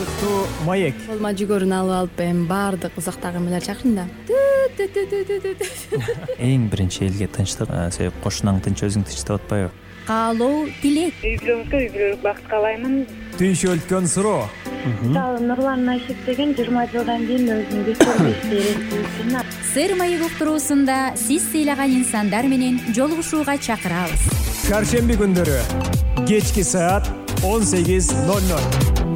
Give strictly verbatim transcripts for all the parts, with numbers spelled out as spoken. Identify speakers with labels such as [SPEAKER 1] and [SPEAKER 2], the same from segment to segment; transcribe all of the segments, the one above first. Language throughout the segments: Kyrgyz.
[SPEAKER 1] кызыктуу маек.
[SPEAKER 2] Колума жүгөрүн алып алып эми баардык узактагы эмелер чакырдым да.
[SPEAKER 3] Эң биринчи элге тынчтык, себеп кошунаң тынч, өзүң тынч деп атпайбы?
[SPEAKER 2] Каалоо, тилек.
[SPEAKER 4] Үй бүлөңүзгө үй бүлөлүк бакыт каалаймын.
[SPEAKER 1] Түйшөлткөн суроо.
[SPEAKER 4] Мисалы Нурлан Айшек деген жыйырма жылдан кийин өзүнүн бекердишти.
[SPEAKER 5] Сыр маек уктуруусунда сиз сыйлаган инсандар менен жолугушууга чакырабыз.
[SPEAKER 1] Шаршемби күндөрү кечки саат он сегиз ноль ноль.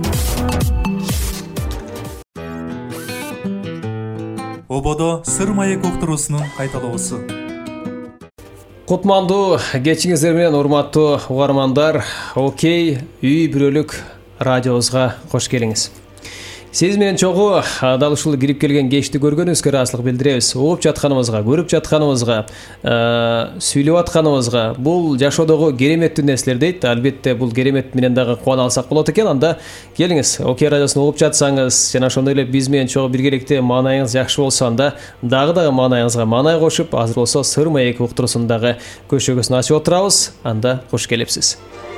[SPEAKER 6] Ободо сыр маек уктуруусунун кайталоосу.
[SPEAKER 7] Кутмандуу кечиңиздер менен урматтуу угармандар, Окей үй бүлөлүк радиобузга кош келиңиз. Сиз менен чогуу дал ушул кирип келген кечти көргөнүбүзгө ыраазычылык билдиребиз. Угуп жатканыбызга, көрүп жатканыбызга, сүйлөп атканыбызга бул жашоодогу кереметтүү нерселер дейт. Албетте бул керемет менен дагы кубана алсак болот экен. Анда келиңиз, Окей радиосун угуп жатсаңыз, жана ошондой эле биз менен чогуу биргеликте маанайыңыз жакшы болсо, анда дагы дагы маанайыңызга маанай кошуп, азыр болсо сыр маек уктуруусундагы көшөгөсүн ачып отурабыз. Анда кош келипсиз.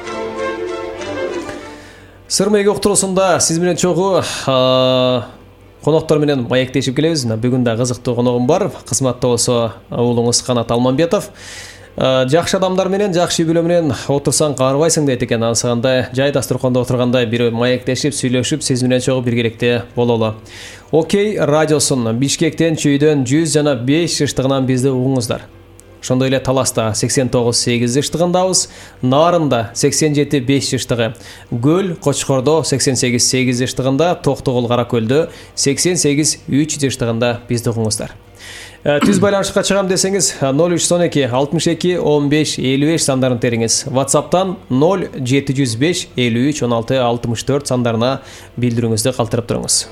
[SPEAKER 7] Сыр маек уктуруусунда сиз менен чогуу коноктор менен маектешип келебиз. Бүгүн да кызыктуу коногум бар. Кызматта болсо уулуңуз Канат Алмамбетов. Жакшы адамдар менен, жакшы үй бүлө менен отурсаң каарбайсың дейт экен. Ансагандай жай дасторкондо отургандай бир маектешип, сүйлөшүп, сиз менен чогуу биргеликте бололу. Окей радиосун Бишкектен чүйдөн жүз жана беш жыштыгынан бизди угуңуздар. Ошондой эле Таласта сексен тогуз сегиз жыштыгындабыз, Нарында сексен жети беш жыштыгы, Көл Кочкордо сексен сегиз сегиз жыштыгында, Токтогул Каракөлдө сексен сегиз үч жыштыгында бизди угуңуздар. Түз байланышка чыгам десеңиз ноль үч он эки алтымыш эки он беш элүү беш сандарын териңиз. WhatsApp'тан ноль жети жүз беш элүү үч он алты алтымыш төрт сандарына билдирүүңүздү калтырып туруңуз.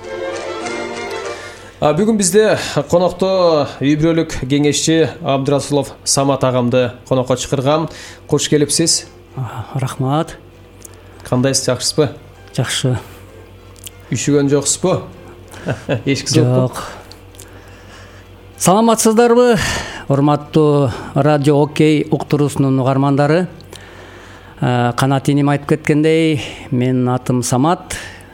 [SPEAKER 7] Бүгүн бизде конокто үй бүлөлүк кеңешчи Абдрасулов Самат агамды конокко чакыргам. Кош келипсиз.
[SPEAKER 8] Рахмат.
[SPEAKER 7] Кандайсыз, жакшысызбы?
[SPEAKER 8] Жакшы.
[SPEAKER 7] Үшүгөн жоксузбу? Эшик сооппу?
[SPEAKER 8] Жок. Саламатсыздарбы, урматтуу радио Окей уктуруусунун угармандары? Канат эним айтып кеткендей, менин атым Самат.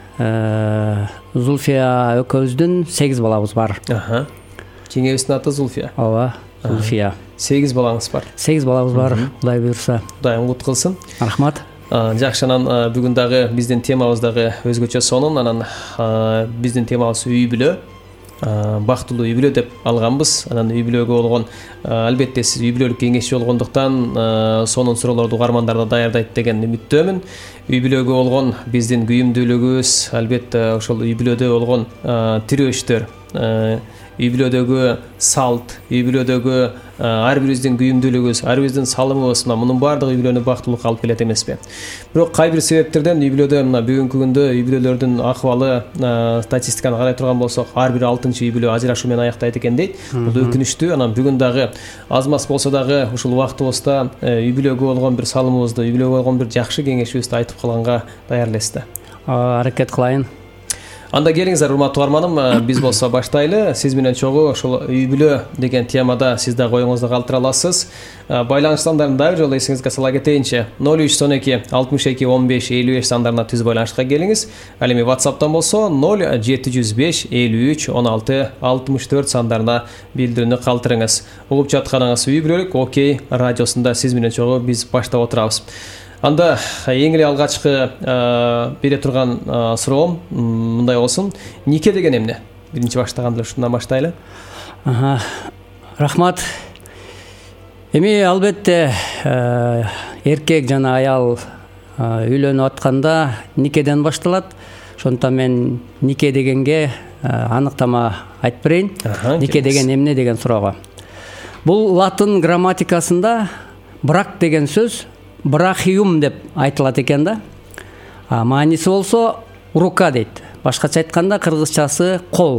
[SPEAKER 8] Зульфия экөөбүздүн сегиз балабыз бар.
[SPEAKER 7] Аха. Жеңебиздин аты Зульфия.
[SPEAKER 8] Ооба, Зульфия.
[SPEAKER 7] сегиз балаңыз бар.
[SPEAKER 8] сегиз балабыз бар, Кудай буйрса.
[SPEAKER 7] Кудайым кут кылсын.
[SPEAKER 8] Рахмат.
[SPEAKER 7] Жакшы, анан бүгүн дагы биздин темабыз дагы өзгөчө сонун. Анан биздин темабыз үй бүлө. Бактылуу үй бүлө деп алганбыз. Анан үй бүлөгө болгон, албетте сиз үй бүлөлүк кеңешчи болгондуктан сонун суроолорду угармандарда даярдайт деген үмүттөмүн. Үй бүлөгө болгон биздин күйүмдүүлүгүбүз, албетте ошол үй бүлөдө болгон тирөөчтөр, үй бүлөдөгү салт, үй бүлөдөгү ар бирибиздин күйүмдүүлүгүбүз, ар бирибиздин салымыбыз, мунун баардыгы үй бүлөнү бактылуулукка алып келет эмеспи? Бирок кай бир себептерден үй бүлөдө мына бүгүнкү күндө үй бүлөлөрдүн акыбалы, статистиканы карай турган болсок, ар бир алтынчы үй бүлө ажырашуу менен аяктайт экен дейт. Бул өкүнүчтүү. Анан бүгүн дагы аз мас болсо дагы ушул убактыбызда үй бүлөгө болгон бир салымыбызды, үй бүлөгө болгон бир жакшы кеңешибизди айтып калганга даяр элесиз.
[SPEAKER 8] Аракет кылайын.
[SPEAKER 7] Анда келиңиздер, урматтуу угарманым, биз болсо баштайлы. Сиз менен чогуу ошол үй бүлө деген темада сиз дагы оюңузду калтыра аласыз. Байланыш сандарын дагы жолу эсиңизге сала кетейинчи. ноль үч он эки алтымыш эки он беш элүү беш сандарына түз байланышка келиңиз. Ал эми WhatsApp'тан болсо ноль жети жүз беш элүү үч он алты алтымыш төрт сандарына билдирүүнү калтырыңыз. Угуп жатканыңыз үй бүлөлүк Окей радиосунда сиз менен чогуу биз баштап отурабыз. Анда эң эле алгачкы бере турган суроом мындай болсун. Нике деген эмне? Биринчи баштаганда ушундан баштайлы.
[SPEAKER 8] Аха. Рахмат. Эми албетте эркек жана аял үйлөнүп атканда никеден башталат. Ошондуктан мен нике дегенге аныктама айтып берейин. Нике деген эмне деген суроого. Бул латын грамматикасында брак деген сөз брахиум деп айтылат экен да. Мааниси болсо рука дейт. Башкача айтканда кыргызчасы кол.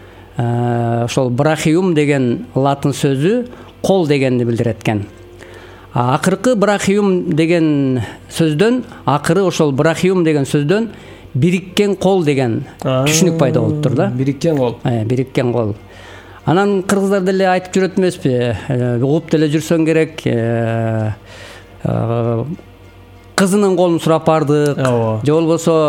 [SPEAKER 8] Ошол брахиум деген латын сөзү кол дегенди билдирет экен. Акыркы брахиум деген сөздөн, акыры ошол брахиум деген сөздөн бириккен кол деген түшүнүк пайда болуптур да.
[SPEAKER 7] Бириккен кол.
[SPEAKER 8] Бириккен кол. Анан кыргыздар деле айтып жүрөт эмеспи? Угуп деле жүрсөң керек. Кызынын колун сурап бардык, же болбосо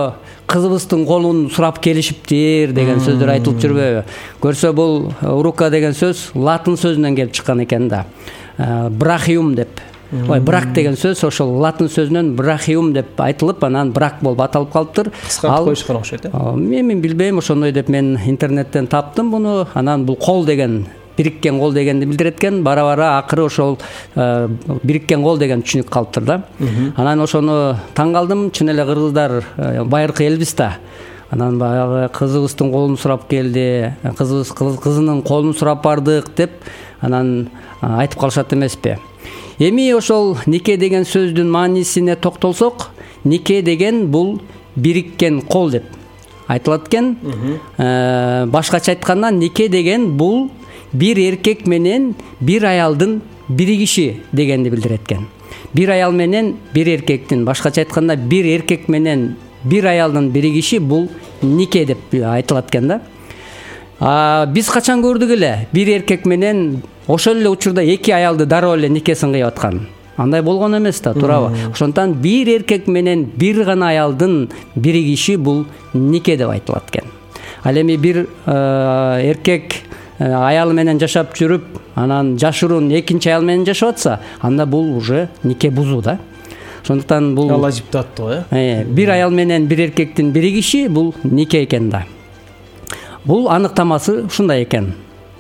[SPEAKER 8] кызыбыздын колун сурап келишиптир деген сөздөр айтылып жүрбөйбү? Көрсө бул рука деген сөз латын сөзүнөн келип чыккан экен да. Брахиум деп. Ой, брак деген сөз ошол латын сөзүнөн брахиум деп айтылып, анан брак болуп аталып калыптыр.
[SPEAKER 7] Кыскартып коюшкан окшойт э?
[SPEAKER 8] Мен билбейм, ошондой деп мен интернеттен таптым буну. Анан бул кол деген, бириккен кол дегенди билдирет экен. Бара-бара акыры ошол бириккен кол деген түшүнүк калыптыр да. Анан ошону таң калдым, чын эле кыргыздар байыркы элбиз да. Анан баягы кызыбыздын колун сурап келди, кызыбыз кызынын колун сурап бардык деп анан айтып калышат эмеспи? Эми ошол нике деген сөздүн маанисине токтолсок, нике деген бул бириккен кол деп айтылат экен. Башкача айтканда, нике деген бул бир эркек менен бир аялдын биригиши дегенди билдирет экен. Бир аял менен бир эркектин, башкача айтканда бир эркек менен бир аялдын биригиши бул нике деп айтылат экен да. А биз качан көрдүк эле бир эркек менен ошол эле учурда эки аялды дароо эле никесин кыйып аткан? Андай болгон эмес да, туурабы? Ошондон бир эркек менен бир гана аялдын биригиши бул нике деп айтылат экен. Ал эми бир эркек аялы менен жашап жүрүп, анан жашыруун экинчи аял менен жашап атса, анда бул уже нике бузуу да. Ошондуктан бул
[SPEAKER 7] Алла жиптеп атты, э?
[SPEAKER 8] Бир аял менен бир эркектин биригиши бул нике экен да. Бул аныктамасы ушундай экен.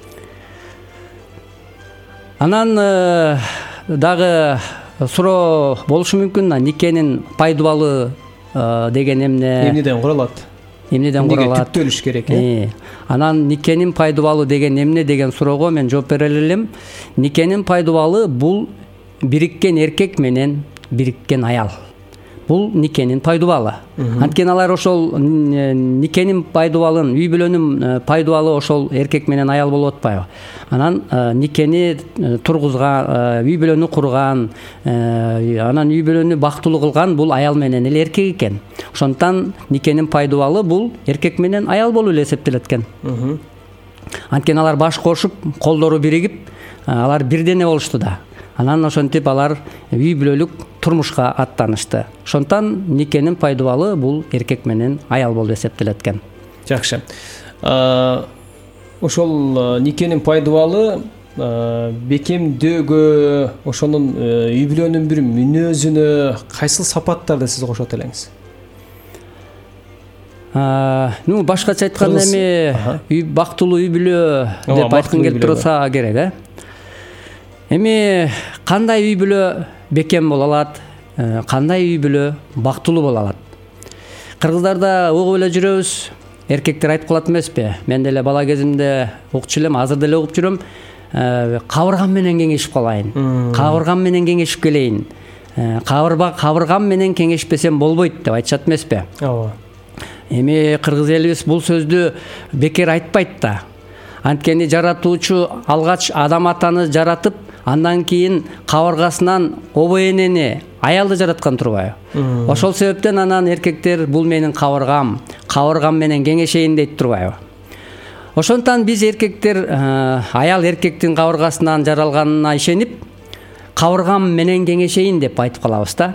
[SPEAKER 8] Анан дагы суроо болушу мүмкүн, никенин пайдубалы деген эмне?
[SPEAKER 7] Эмнеден куралат?
[SPEAKER 8] Эмнеден куралат?
[SPEAKER 7] Эмнеге түптөлүш керек, э?
[SPEAKER 8] Анан никенин пайдубалы деген эмне деген суроого мен жооп бере элем. Никенин пайдубалы бул бириккен эркек менен бириккен аял. Бул никенин пайдубалы. Анткени алар ошол никенин пайдубалын, үй бүлөнүн пайдубалы ошол эркек менен аял болуп атпайбы? Анан никени тургузган, үй бүлөнү курган, анан үй бүлөнү бактылуу кылган бул аял менен эле эркек экен. Ошондон никенин пайдубалы бул эркек менен аял болуп эле эсептелет экен. Анткени алар баш кошуп, колдору биригип, алар бирдене болушту да. Анан ошентип алар үй бүлөлүк турмушка аттанышты. Ошондон никенин пайдубалы бул эркек менен аял болуп эсептелет экен.
[SPEAKER 7] Жакшы. Ошол никенин пайдубалы бекемдөөгө, ошонун үй бүлөнүн бир мүнөзүнө кайсыл сапаттарды сиз кошот элеңиз?
[SPEAKER 8] Ну, башкача айтканда эми үй бактылуу үй бүлө деп айткым келип турса керек, э? Эми кандай үй бүлө бекем боло алат, кандай үй бүлө бактылуу боло алат? Кыргыздарда угуп эле жүрөбүз, эркектер айтып калат эмеспи? Мен деле бала кезимде укчу элем, азыр деле угуп жүрөм. Кабыргам менен кеңешип калайын. Кабыргам менен кеңешип келейин. Кабырга кабыргам менен кеңешпесем болбойт деп айтышат эмеспи?
[SPEAKER 7] Ооба.
[SPEAKER 8] Эми кыргыз элибиз бул сөздү бекер айтпайт да. Анткени жаратуучу алгач адам атаны жаратып, андан кийин кабыргасынан обо энени, аялды жараткан турбайбы? Ошол себептен анан эркектер бул менин кабыргам, кабыргам менен кеңешейин дейт турбайбы? Ошондон биз эркектер аял эркектин кабыргасынан жаралганына ишенип, кабыргам менен кеңешейин деп айтып калабыз да.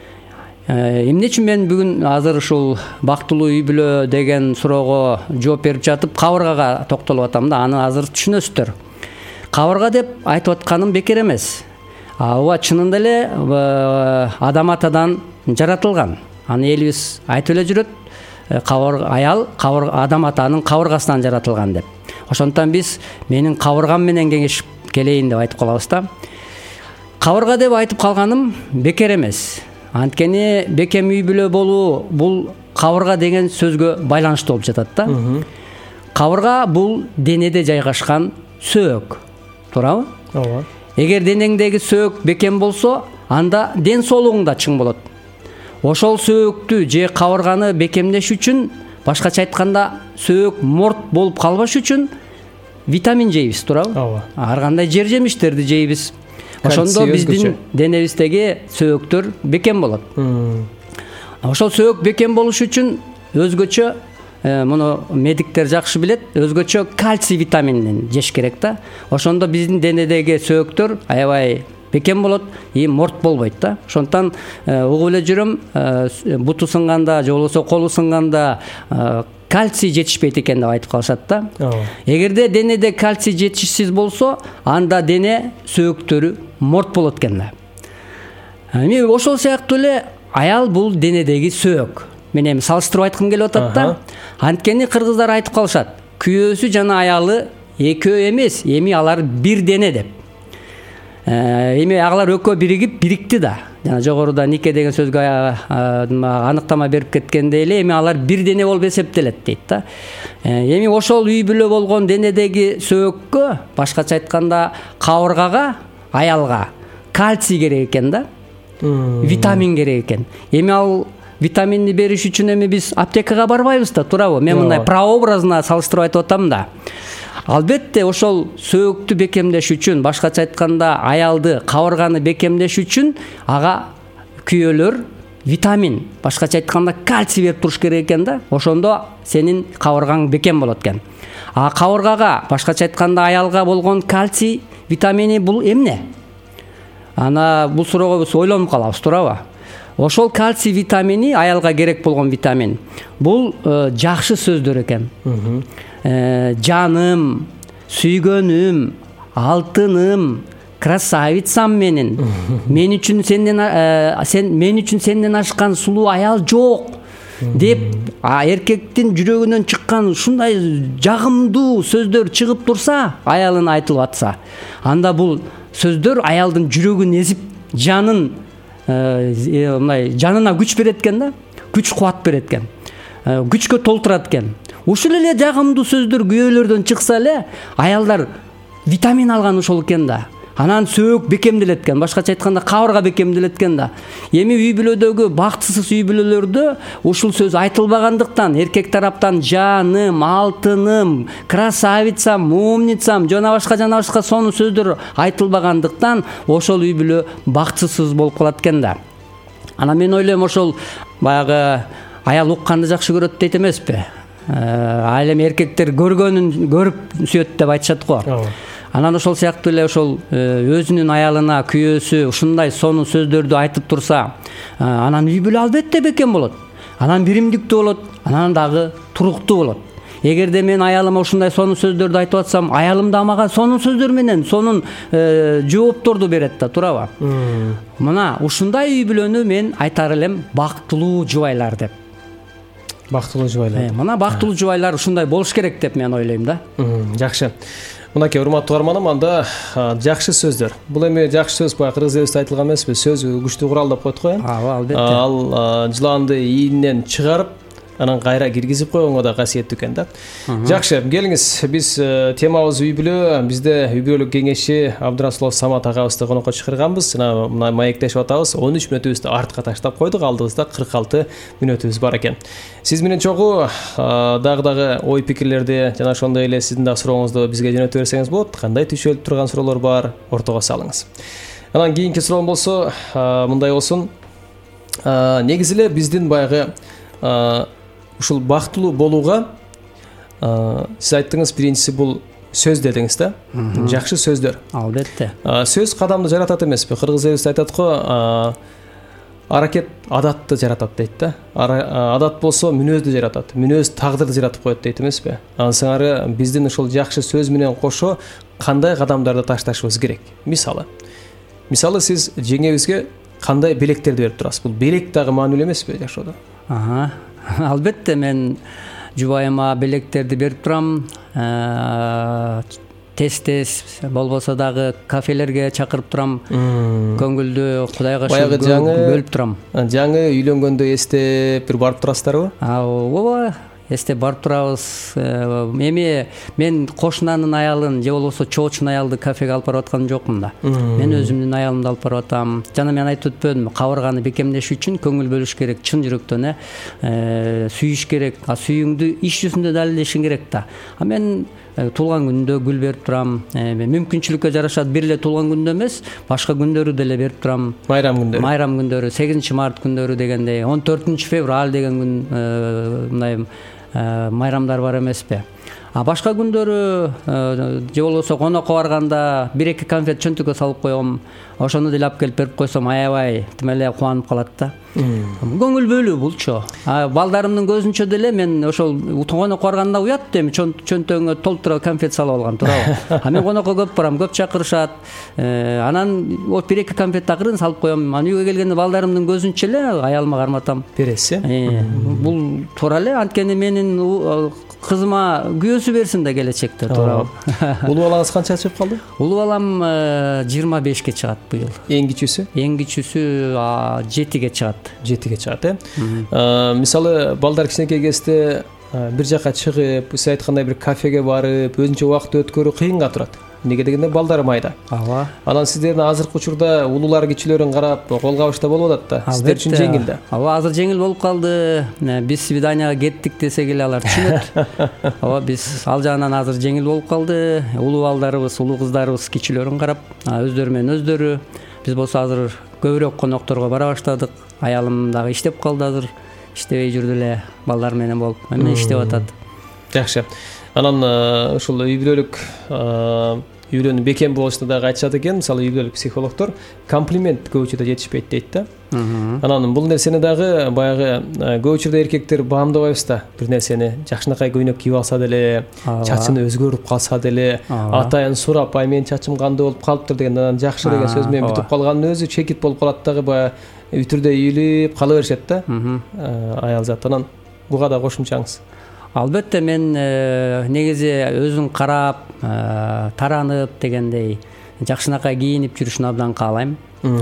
[SPEAKER 8] Эмне үчүн мен бүгүн азыр ушул бактылуу үй бүлө деген суроого жооп берип жатып кабыргага токтолуп атам да, аны азыр түшүнөсүздөр. Кабырга деп айтып атканым бекер эмес. Ооба, чынында эле адам атадан жаратылган. Аны элибиз айтып эле жүрөт. Кабырга аял адам атанын кабыргасынан жаратылган деп. Ошондон биз менин кабыргам менен кеңешип келейин деп айтып калабыз да. Кабырга деп айтып калганым бекер эмес. Анткени бекем үй бүлө болуу бул кабырга деген сөзгө байланыштуу болуп жатат да. Кабырга бул денеде жайгашкан сөөк, туурабы?
[SPEAKER 7] Ооба.
[SPEAKER 8] Эгер денеңдеги сөөк бекем болсо, анда ден соолугуң да чың болот. Ошол сөөктү же кабырганы бекемдеш үчүн, башкача айтканда, сөөк морт болуп калбаш үчүн витамин жейбиз, туурабы?
[SPEAKER 7] Ооба.
[SPEAKER 8] Ар кандай жер жемиштерди жейбиз. Ошондо биздин денебиздеги сөөктөр бекем болот. Ошол сөөк бекем болуш үчүн өзгөчө, муну медиктер жакшы билет, өзгөчө кальций витаминин жеш керек да. Ошондо биздин денедеги сөөктөр аябай бекем болот, и морт болбойт да. Ошондуктан угуп эле жүрөм, буту сынганда же болбосо колу сынганда кальций жетишпейт экен деп айтып калышат да. Эгерде денеде кальций жетишсиз болсо, анда дене сөөктөрү морт болот экен да. Эми ошол сыяктуу эле аял бул денедеги сөөк. Мен эми салыштырып айткым келип атат да. Анткени кыргыздар айтып калышат, күйөөсү жана аялы экөө эмес, эми алар бир дене деп. Эми агалар экөө биригип бирикти да. Жана жогоруда нике деген сөзгө аныктама берип кеткендей эле, эми алар бир дене болуп эсептелет дейт да. Эми ошол үй бүлө болгон денедеги сөөккө, башкача айтканда кабыргага, аялга кальций керек экен да. Витамин керек экен. Эми ал витаминди бериш үчүн эми биз аптекага барбайбыз да, туурабы? Мен мындай прообразына салыштырып айтып атам да. Албетте ошол сөөктү бекемдеш үчүн, башкача айтканда аялды, кабырганы бекемдеш үчүн ага күйөөлөр витамин, башкача айтканда кальций берип туруш керек экен да. Ошондо сенин кабыргаң бекем болот экен. А кабыргага, башкача айтканда аялга болгон кальций витамини бул эмне? Ана бул суроого биз ойлонуп калабыз, туурабы? Ошол кальций витамини, аялга керек болгон витамин, бул жакшы сөздөр экен. Жаным, сүйгөнүм, алтыным, красавицам менин. Мен үчүн сенден сен мен үчүн сенден ашкан сулуу аял жок деп эркектин жүрөгүнөн чыккан ушундай жагымдуу сөздөр чыгып турса, аялына айтылып атса, анда бул сөздөр аялдын жүрөгүн эзип, жанын мындай жанына күч берет экен да, күч кубат берет экен, күчкө толтурат экен. Ушул эле жагымдуу сөздөр күйөөлөрдөн чыкса эле, аялдар витамин алган ошол экен да. Анан сөөк бекемделет экен, башкача айтканда кабырга бекемделет экен да. Эми үй бүлөдөгү бактысыз үй бүлөлөрдө ушул сөз айтылбагандыктан, эркек тараптан жаным, алтыным, красавицам, умницам жана башка жана башка сонун сөздөр айтылбагандыктан, ошол үй бүлө бактысыз болуп калат экен да. Анан мен ойлойм, ошол баягы аял укканды жакшы көрөт дейт эмеспи? Ал эми эркектер көргөнүн көрүп сүйөт деп айтышат го. Анан ошол сыяктуу эле ошол өзүнүн аялына, күйөөсү ушундай сонун сөздөрдү айтып турса, анан үй бүлө албетте бекем болот. Анан биримдиктүү болот, анан дагы туруктуу болот. Эгерде мен аялыма ушундай сонун сөздөрдү айтып атсам, аялым да мага сонун сөздөр менен сонун жоопторду берет да, туурабы? Мына ушундай үй бүлөнү мен айтар элем бактылуу жубайлар деп.
[SPEAKER 7] Бактылуу жубайлар.
[SPEAKER 8] Мына бактылуу жубайлар ушундай болуш керек деп мен ойлойм да.
[SPEAKER 7] Жакшы. Мынакей урматтуу угарманым, анда жакшы сөздөр. Бул эми жакшы сөз баягы кыргыз элибизде айтылган эмеспи? Сөз күчтүү курал деп коет го, э?
[SPEAKER 8] Ооба, албетте.
[SPEAKER 7] Ал жыланды ийинен чыгарып, анан кайра киргизип койгонго да касиеттүү экен да. Жакшы, келиңиз, биз темабыз үй бүлө, бизде үй бүлөлүк кеңешчи Абдырасулов Самат агабызды конокко чакырганбыз. Мына маектешип атабыз. он үч мүнөтүбүздү артка таштап койдук, алдыбызда кырк алты мүнөтүбүз бар экен. Сиз менен чогуу дагы дагы ой пикирлерди жана ошондой эле сиздин да сурооңузду бизге жөнөтө берсеңиз болот. Кандай түшөлүп турган суроолор бар, ортого салыңыз. Анан кийинки суроом болсо мындай болсун. Негизи эле биздин баягы ушул бактылуу болууга сиз айттыңыз, биринчиси бул сөз дедиңиз да. Жакшы сөздөр.
[SPEAKER 8] Албетте.
[SPEAKER 7] Сөз кадамды жаратат эмеспи? Кыргыз элибизде айтат го, аракет адатты жаратат дейт да. Адат болсо мүнөздү жаратат. Мүнөз тагдырды жаратып коет дейт эмеспи? Ансыңары биздин ушул жакшы сөз менен кошо кандай кадамдарды ташташыбыз керек? Мисалы. Мисалы сиз жеңебизге кандай белектерди берип турасыз? Бул белек дагы маанилүү эмеспи жашоодо?
[SPEAKER 8] Ага. Албетте мен жубайыма белектерди берип турам. Тез-тез болбосо дагы кафелерге чакырып турам. Көңүлдү Кудайга шүгүр бөлүп турам.
[SPEAKER 7] Жаңы үйлөнгөндө эстеп бир барып турасыздарбы?
[SPEAKER 8] Ооба, эстеп барып турабыз. Эми мен кошунанын аялын же болбосо чоочун аялды кафеге алып барып аткан жокмун да. Мен өзүмдүн аялымды алып барып атам. Жана мен айтып өтпөдүм, кабырганы бекемдеш үчүн көңүл бөлүш керек, чын жүрөктөн, э, сүйүш керек. А сүйүүңдү иш жүзүндө далилдешиң керек да. А мен туулган күндө гүл берип турам. Мүмкүнчүлүккө жараша бир эле туулган күндө эмес, башка күндөрү деле берип турам.
[SPEAKER 7] Майрам күндөрү.
[SPEAKER 8] Майрам күндөрү, сегизинчи март күндөрү дегендей, он төртүнчү февраль деген күн мындай майрамдар бар эмеспи? А башка күндөрү же болбосо конокко барганда бир эки конфет чөнтүккө салып коем, ошону деле алып келип берип койсом аябай тим эле кубанып калат да. Көңүл бөлүү булчу. Балдарымдын көзүнчө деле мен ошол конокко барганда уят эми чөнтөгүңө толтура конфет салып алган, туурабы? А мен конокко көп барам, көп чакырышат. Анан вот бир эки конфет акырын салып коем. Анан үйгө келгенде балдарымдын көзүнчө эле аялыма карматам.
[SPEAKER 7] Бересиз.
[SPEAKER 8] Бул туура эле, анткени менин кызыма күйөөсү берсин да келечекте, туурабы?
[SPEAKER 7] Улуу балаңыз канча чыгып калды?
[SPEAKER 8] Улуу балам жыйырма бешке чыгат быйыл.
[SPEAKER 7] Эң кичүүсү?
[SPEAKER 8] Эң кичүүсү жетиге чыгат.
[SPEAKER 7] жетиге чыгат, э? Мисалы балдар кичинекей кезде бир жака чыгып, сиз айткандай бир кафеге барып, өзүнчө убакыт өткөрүү кыйынга турат. Эмнеге дегенде балдар майда.
[SPEAKER 8] Ооба.
[SPEAKER 7] Анан сиздердин азыркы учурда улуулар кичилөрүн карап кол кабышта болуп атат да. Сиздер үчүн жеңил да.
[SPEAKER 8] Ооба, азыр жеңил болуп калды. Биз свиданияга кеттик десек эле алар түшүнөт. Ооба, биз ал жагынан азыр жеңил болуп калды. Улуу балдарыбыз, улуу кыздарыбыз кичилөрүн карап, өздөрү менен өздөрү. Биз болсо азыр көбүрөөк конокторго бара баштадык. Аялым дагы иштеп калды азыр. Иштебей жүрдү эле, балдар менен болуп. Эмне иштеп атат.
[SPEAKER 7] Жакшы. Анан ушул үй бүлөлүк үйлөнүү бекем болушта дагы айтышат экен, мисалы үй бүлөлүк психологдор комплимент көп учурда жетишпейт дейт да. Анан бул нерсени дагы баягы көп учурда эркектер баамдабайбыз да. Бир нерсени жакшынакай көйнөк кийип алса деле, чачын өзгөрүп калса деле, атайын сурап, ай менин чачым кандай болуп калыптыр деген анан жакшы деген сөз менен бүтүп калганын өзү чекит болуп калат дагы, баягы үтүрдө ийилип кала беришет да. Аял зат. Анан буга да кошумчаңыз?
[SPEAKER 8] Албетте, мен негизи өзүн карап, таранып дегендей жакшынакай кийинип жүрүшүн абдан каалайм.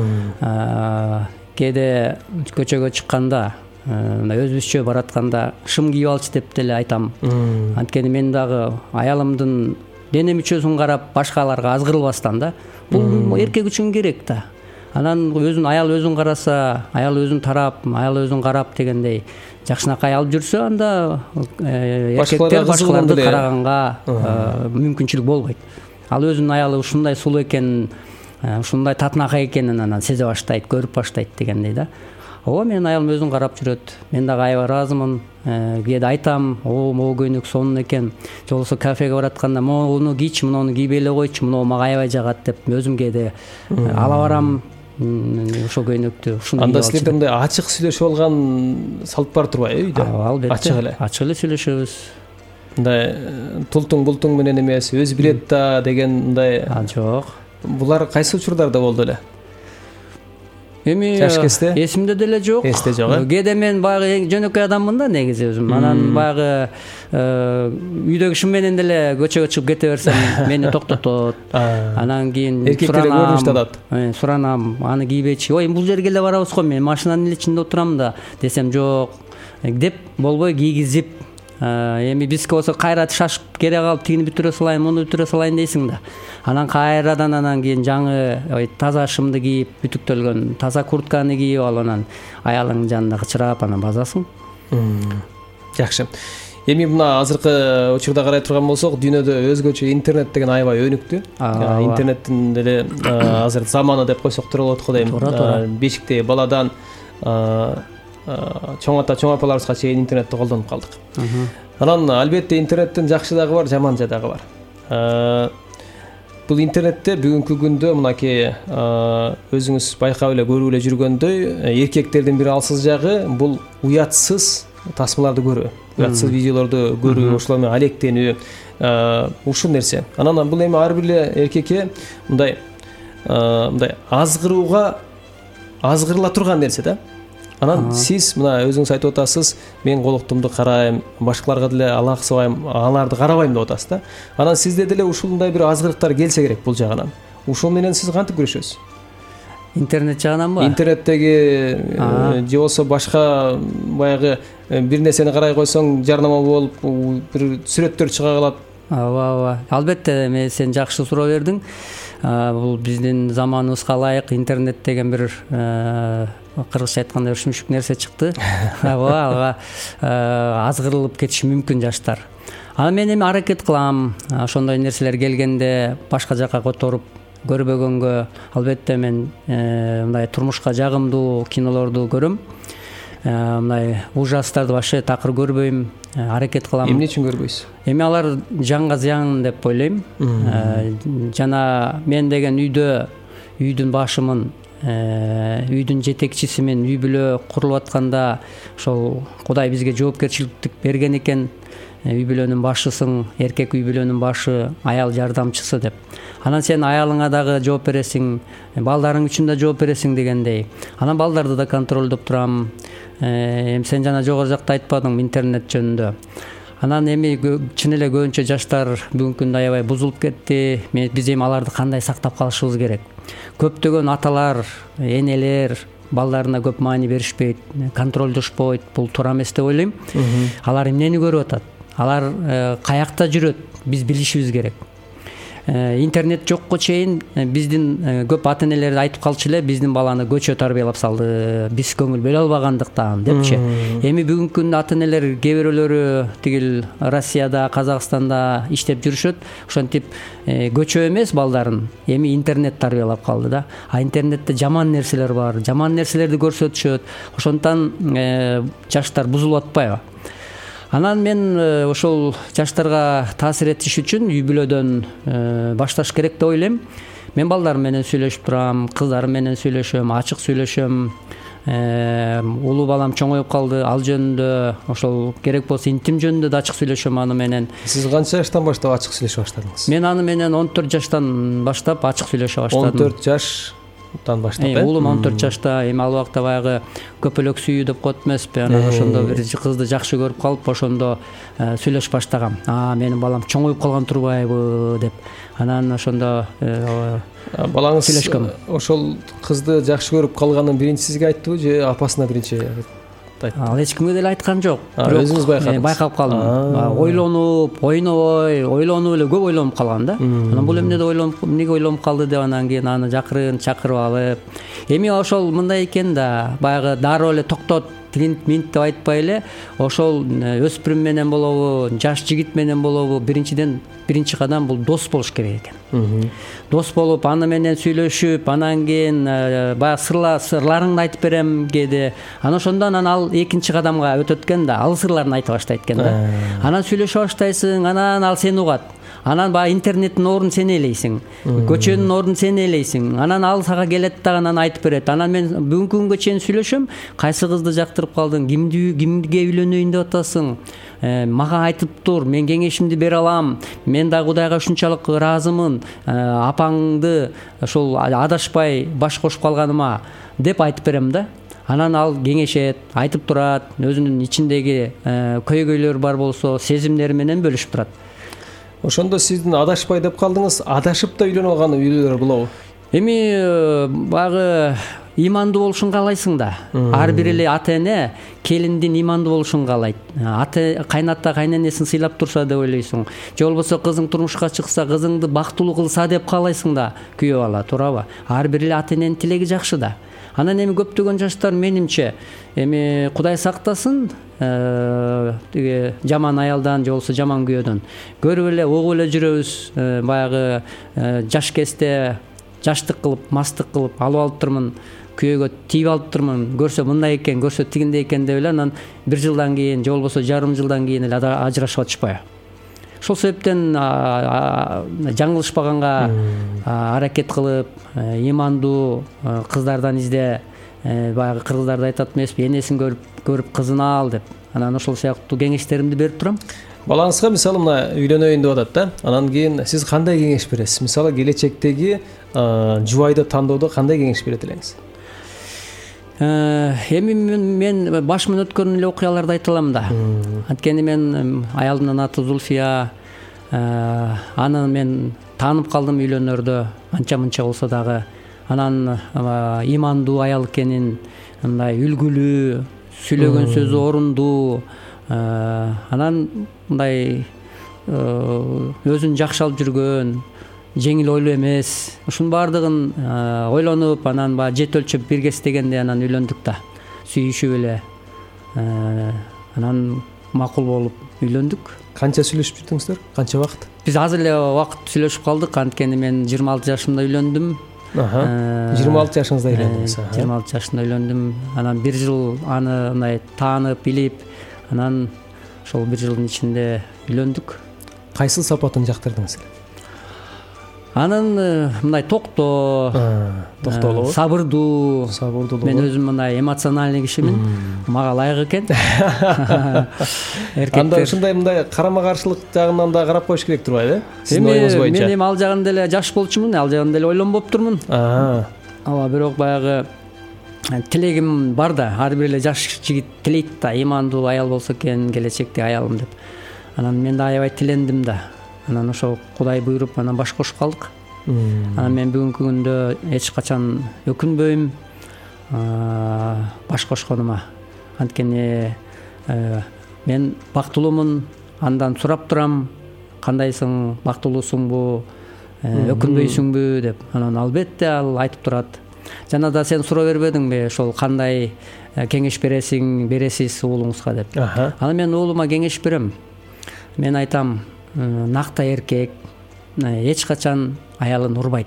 [SPEAKER 8] Кээде көчөгө чыкканда, өзүбүзчө баратканда шым кийип алчы деп деле айтам. Анткени мен дагы аялымдын дене мүчөсүн карап башкаларга азгырылбастан да. Бул эркек үчүн керек да. Анан өзүн аял өзүн караса, аял өзүн тарап, аял өзүн карап дегендей жакшынакай алып жүрсө, анда эркектер башкаларды караганга мүмкүнчүлүк болбойт. Ал өзүнүн аялы ушундай сулуу экенин, ушундай татынакай экенин анан сезе баштайт, көрүп баштайт дегендей да. Ооба, менин аялым өзүн карап жүрөт. Мен дагы аябай ыраазымын. Кээде айтам, о, могу көйнөк сонун экен. Же болбосо кафеге баратканда, могуну кийчи, муну кийбей эле койчу, муну мага аябай жагат деп өзүм кээде ала барам. Ошол көйнөктү ушуну.
[SPEAKER 7] Анда силерде мындай ачык сүйлөшүп алган салт бар турбайбы үйдө?
[SPEAKER 8] Албетте.
[SPEAKER 7] Ачык эле.
[SPEAKER 8] Ачык эле сүйлөшөбүз.
[SPEAKER 7] Мындай тултуң бултуң менен эмес, өзү билет да деген мындай.
[SPEAKER 8] Жок.
[SPEAKER 7] Булар кайсы учурдарда болду эле?
[SPEAKER 8] Эми эсимде деле жок.
[SPEAKER 7] Эсте жок.
[SPEAKER 8] Кээде мен баягы жөнөкөй адаммын да негизи өзүм. Анан баягы үйдөгү кишим менен деле көчөгө чыгып кете берсем, мени токтотот. Анан кийин
[SPEAKER 7] эркектер көрүнүштү.
[SPEAKER 8] Суранам, аны кийбечи. Ой, бул жерге эле барабыз го, мен машинанын ичинде отурам да десем, жок деп болбой кийгизип. Эми бизге болсо кайра шашып кере калып тигини бүтүрө салайын, муну бүтүрө салайын дейсиң да. Анан кайрадан анан кийин жаңы таза шымды кийип, бүтүктөлгөн таза куртканы кийип ал, анан аялыңдын жанында кычырап анан базасың.
[SPEAKER 7] Жакшы. Эми мына азыркы учурда карай турган болсок, дүйнөдө өзгөчө интернет деген аябай өнүктү. Интернеттин деле азыр заманы деп койсок туура болот го дейм. Бешиктеги баладан чоң ата чоң апаларыбызга чейин интернетти колдонуп калдык. Анан албетте интернеттин жакшы дагы бар, жаман дагы бар. Бул интернетте бүгүнкү күндө мынакей өзүңүз байкап эле көрүп эле жүргөндөй, эркектердин бир алсыз жагы бул уятсыз тасмаларды көрүү, уятсыз видеолорду көрүү, ошолор менен алектенүү, ушул нерсе. Анан бул эми ар бир эле эркекке мындай мындай азгырууга азгырыла турган нерсе да. Анан сиз мына өзүңүз айтып атасыз, мен колуктумду карайм, башкаларга деле алаксыбайм, аларды карабайм деп атасыз да. Анан сизде деле ушундай бир азгырыктар келсе керек бул жагынан. Ушул менен сиз кантип күрөшөсүз?
[SPEAKER 8] Интернет жагынанбы?
[SPEAKER 7] Интернеттеги же болсо башка баягы бир нерсени карай койсоң жарнама болуп, бир сүрөттөр чыга калат.
[SPEAKER 8] Ооба, ооба. Албетте, мен сен жакшы суроо бердиң. Бул биздин заманыбызга ылайык интернет деген бир кыргызча айтканда шүмшүк нерсе чыкты. Ооба, ага азгырылып кетиши мүмкүн жаштар. Анан мен эми аракет кылам, ошондой нерселер келгенде башка жака которуп көрбөгөнгө. Албетте мен мындай турмушка жагымдуу кинолорду көрөм. Мындай ужастарды вообще такыр көрбөйм. аракет кылам.
[SPEAKER 7] Эмне үчүн көрбөйсүз?
[SPEAKER 8] Эми алар жанга зыян деп ойлойм. Жана мен деген үйдө үйдүн башымын, үйдүн жетекчисимин. Үй бүлө курулуп атканда ошол Кудай бизге жоопкерчилик берген экен. Үй бүлөнүн башысың, эркек үй бүлөнүн башы, аял жардамчысы деп. Анан сен аялыңа дагы жооп бересиң, балдарың үчүн да жооп бересиң дегендей. Анан балдарды да контролдоп турам. Эми сен жана жогору жакта айтпадың интернет жөнүндө. Анан эми чын эле көбүнчө жаштар бүгүнкү күндө аябай бузулуп кетти. Биз эми аларды кандай сактап калышыбыз керек? Көптөгөн аталар, энелер балдарына көп маани беришпейт, контролдошпойт. Бул туура эмес деп ойлойм. Алар эмнени көрүп атат? Алар каякта жүрөт? Биз билишибиз керек. Интернет жокко чейин биздин көп ата-энелер айтып калчу эле, биздин баланы көчө тарбиялап салды, биз көңүл бөлө албагандыктан депчи. Эми бүгүнкү күндө ата-энелер кээ бирөөлөрү тигил Россияда, Казакстанда иштеп жүрүшөт. Ошентип көчө эмес балдарын эми интернет тарбиялап калды да. А интернетте жаман нерселер бар, жаман нерселерди көрсөтүшөт. Ошондон жаштар бузулуп атпайбы? Анан мен ошол жаштарга таасир этиш үчүн үй бүлөдөн башташ керек деп ойлойм. Мен балдарым менен сүйлөшүп турам, кыздарым менен сүйлөшөм, ачык сүйлөшөм. Улуу балам чоңоюп калды, ал жөнүндө, ошол керек болсо интим жөнүндө да ачык сүйлөшөм аны менен.
[SPEAKER 7] Сиз канча жаштан баштап ачык сүйлөшө баштадыңыз?
[SPEAKER 8] Мен аны менен он төрт жаштан баштап ачык сүйлөшө баштадым.
[SPEAKER 7] он төрт жаштан баштап, э?
[SPEAKER 8] Улум он төрт жашта, эми ал убакта баягы көпөлөк сүйүү деп коет эмеспи? Анан ошондо бир кызды жакшы көрүп калып, ошондо сүйлөшүп баштагам. А, менин балам чоңоюп калган турбайбы деп. Анан ошондо
[SPEAKER 7] балаңыз сүйлөшкөм. Ошол кызды жакшы көрүп калганын биринчи сизге айттыбы же апасына биринчи айтты?
[SPEAKER 8] Ал эч кимге деле айткан жок.
[SPEAKER 7] Өзүңүз байкадыңыз?
[SPEAKER 8] Байкап калдым. Ойлонуп, ойнобой, ойлонуп эле көп ойлонуп калган да. Анан бул эмне деп ойлонуп, эмнеге ойлонуп калды деп анан кийин аны жакырын чакырып алып. Эми ошол мындай экен да, баягы дароо эле токтот, тигинт минт деп айтпай эле, ошол өспүрүм менен болобу, жаш жигит менен болобу, биринчиден биринчи кадам бул дос болуш керек экен. Дос болуп, аны менен сүйлөшүп, анан кийин баягы сырлар, сырларыңды айтып берем кээде. Анан ошондон анан ал экинчи кадамга өтөт экен да, ал сырларын айта баштайт экен да. Анан сүйлөшө баштайсың, анан ал сени угат. Анан баягы интернеттин ордун сен ээлейсиң, көчөнүн ордун сен ээлейсиң. Анан ал сага келет да, анан айтып берет. Анан мен бүгүнкү күнгө чейин сүйлөшөм, кайсы кызды жактырып калдың, кимди кимге үйлөнөйүн деп атасың, мага айтып тур, мен кеңешимди бере алам, мен да Кудайга ушунчалык ыраазымын, апаңды ошол адашпай баш кошуп калганыма деп айтып берем да. Анан ал кеңешет, айтып турат, өзүнүн ичиндеги көйгөйлөр бар болсо, сезимдери менен бөлүшүп турат.
[SPEAKER 7] Ошондо сиздин адашпай деп калдыңыз, адашып да үйлөнүп алган үйлөр болобу?
[SPEAKER 8] Эми баягы имандуу болушун каалайсың да. Ар бир эле ата-эне келиндин имандуу болушун каалайт. Ата кайната кайненесин сыйлап турса деп ойлойсуң. Же болбосо кызың турмушка чыкса, кызыңды бактылуу кылса деп каалайсың да күйөө бала, туурабы? Ар бир эле ата-эненин тилеги жакшы да. Анан эми көптөгөн жаштар менимче, эми Кудай сактасын, тиги жаман аялдан же болбосо жаман күйөөдөн көрүп эле угуп эле жүрөбүз. Баягы жаш кезде жаштык кылып, мастык кылып алып алыптырмын, күйөөгө тийип алыптырмын, көрсө мындай экен, көрсө тигиндей экен деп эле анан бир жылдан кийин же болбосо жарым жылдан кийин эле ажырашып атышпайбы? Ошол себептен жаңылышпаганга аракет кылып, имандуу кыздардан изде. Баягы кыргыздарда айтат эмеспи, энесин көрүп көрүп кызын ал деп. Анан ошол сыяктуу кеңештеримди берип турам.
[SPEAKER 7] Балаңызга мисалы мына үйлөнөйүн деп атат да. Анан кийин сиз кандай кеңеш бересиз? Мисалы келечектеги жубайды тандоодо кандай кеңеш берет элеңиз?
[SPEAKER 8] Эми мен башыман өткөн эле окуяларды айта алам да. Анткени мен аялымдын аты Зульфия, аны мен таанып калдым үйлөнөрдө, анча-мынча болсо дагы. Анан имандуу аял экенин, мындай үлгүлүү, сүйлөгөн сөзү орундуу, анан мындай өзүн жакшы алып жүргөн, жеңил ойлуу эмес. Ушунун баардыгын ойлонуп, анан баягы жет өлчөп бирге истегенде анан үйлөндүк да. Сүйүшүп эле. Анан макул болуп үйлөндүк.
[SPEAKER 7] Канча сүйлөшүп жүрдүңүздөр? Канча убакыт?
[SPEAKER 8] Биз азыр эле убакыт сүйлөшүп калдык, анткени мен жыйырма алты жашымда үйлөндүм.
[SPEAKER 7] жыйырма алты жашыңызда үйлөндүңүз?
[SPEAKER 8] жыйырма алты жашында үйлөндүм. Анан бир жыл аны мындай таанып, билип, анан ошол бир жылдын ичинде үйлөндүк.
[SPEAKER 7] Кайсыл сапатын жактырдыңыз?
[SPEAKER 8] Анын мындай токтоо,
[SPEAKER 7] токтоолуу,
[SPEAKER 8] сабырдуу,
[SPEAKER 7] сабырдуу.
[SPEAKER 8] Мен өзүм мындай эмоциональный кишимин. Мага ылайык экен.
[SPEAKER 7] Анда ушундай мындай карама-каршылык жагынан да карап коюш керек турбайбы?
[SPEAKER 8] Сиздин оюңуз боюнча. Мен эми ал жагында эле жаш болчумун, ал жагында эле ойлонбоптурмун. Ооба, бирок баягы тилегим бар да, ар бир эле жаш жигит тилейт да, имандуу аял болсо экен, келечекте аялым деп. Анан мен да аябай тилендим да. Анан ошо Кудай буйруп, анан баш кошуп калдык. Анан мен бүгүнкү күндө эч качан өкүнбөйм баш кошконума. Анткени мен бактылуумун, андан сурап турам, кандайсың, бактылуусуңбу, өкүнбөйсүңбү деп. Анан албетте ал айтып турат. Жана да сен суроо бербедиңби, ошол кандай кеңеш бересиң, бересиз уулуңузга деп. Анан мен уулума кеңеш берем. Мен айтам, накта эркек эч качан аялын урбайт.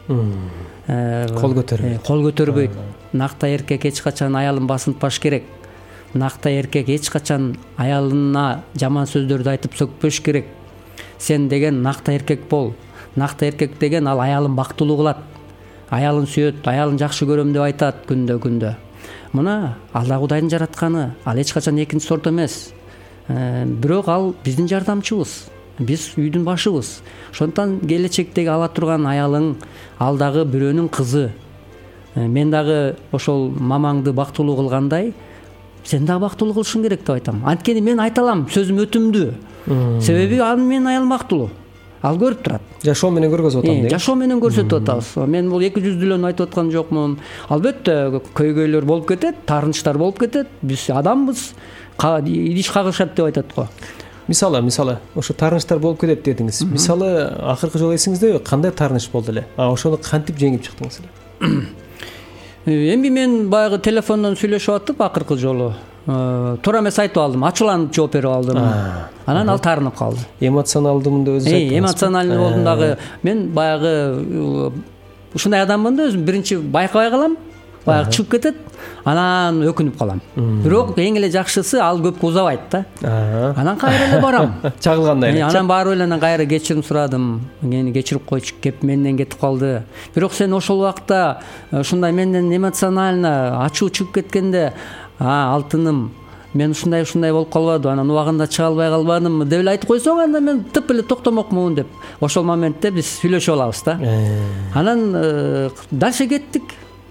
[SPEAKER 8] Кол
[SPEAKER 7] көтөрбөйт.
[SPEAKER 8] Кол көтөрбөйт. Накта эркек эч качан аялын басынтпаш керек. Накта эркек эч качан аялына жаман сөздөрдү айтып сөкпөш керек. Сен деген накта эркек бол. Накта эркек деген ал аялын бактылуу кылат. Аялын сүйөт, аялын жакшы көрөм деп айтат күндө күндө. Мына Алла Кудайдын жаратканы, ал эч качан экинчи сорт эмес. Бирок ал биздин жардамчыбыз. Биз үйдүн башыбыз. Ошондон келечектеги ала турган аялың ал дагы бирөөнүн кызы. Мен дагы ошол мамаңды бактылуу кылгандай, сен дагы бактылуу кылышың керек деп айтам. Анткени мен айта алам, сөзүм өтүмдүү. Себеби анын менин аялым бактылуу. Ал көрүп турат.
[SPEAKER 7] Жашоо менен көргөзүп атам дейм.
[SPEAKER 8] Жашоо менен көрсөтүп атабыз. Мен бул эки жүздүүлөрүн айтып аткан жокмун. Албетте көйгөйлөр болуп кетет, таарынычтар болуп кетет. Биз адамбыз, идиш кагышат деп айтат го.
[SPEAKER 7] Мисалы, мисалы, ошо таарынычтар болуп кетет дедиңиз. Мисалы, акыркы жолу эсиңизде кандай таарыныч болду эле? А ошону кантип жеңип чыктыңыз эле?
[SPEAKER 8] Эми мен баягы телефондон сүйлөшүп атып акыркы жолу туура эмес айтып алдым, ачууланып жооп берип алдым. Анан ал таарынып калды.
[SPEAKER 7] Эмоционалдымын деп өзүңүз айттыңыз.
[SPEAKER 8] Эмоциональный болдум дагы. Мен баягы ушундай адаммын да, өзүм биринчи байкабай калам, баягы чыгып кетет, анан өкүнүп калам. Бирок эң эле жакшысы ал көпкө узабайт да. Анан кайра эле барам.
[SPEAKER 7] Чагылгандай эле.
[SPEAKER 8] Анан барып эле анан кайра кечирим сурадым. Мени кечирип койчу, кеп менден кетип калды. Бирок сен ошол убакта ушундай менден эмоционально ачуу чыгып кеткенде, а алтыным, мен ушундай ушундай болуп калбадым, анан убагында чыга албай калбадымбы деп эле айтып койсоң, анда мен тып эле токтомокмун деп. Ошол моментте биз сүйлөшүп алабыз да. Анан дальше кеттик.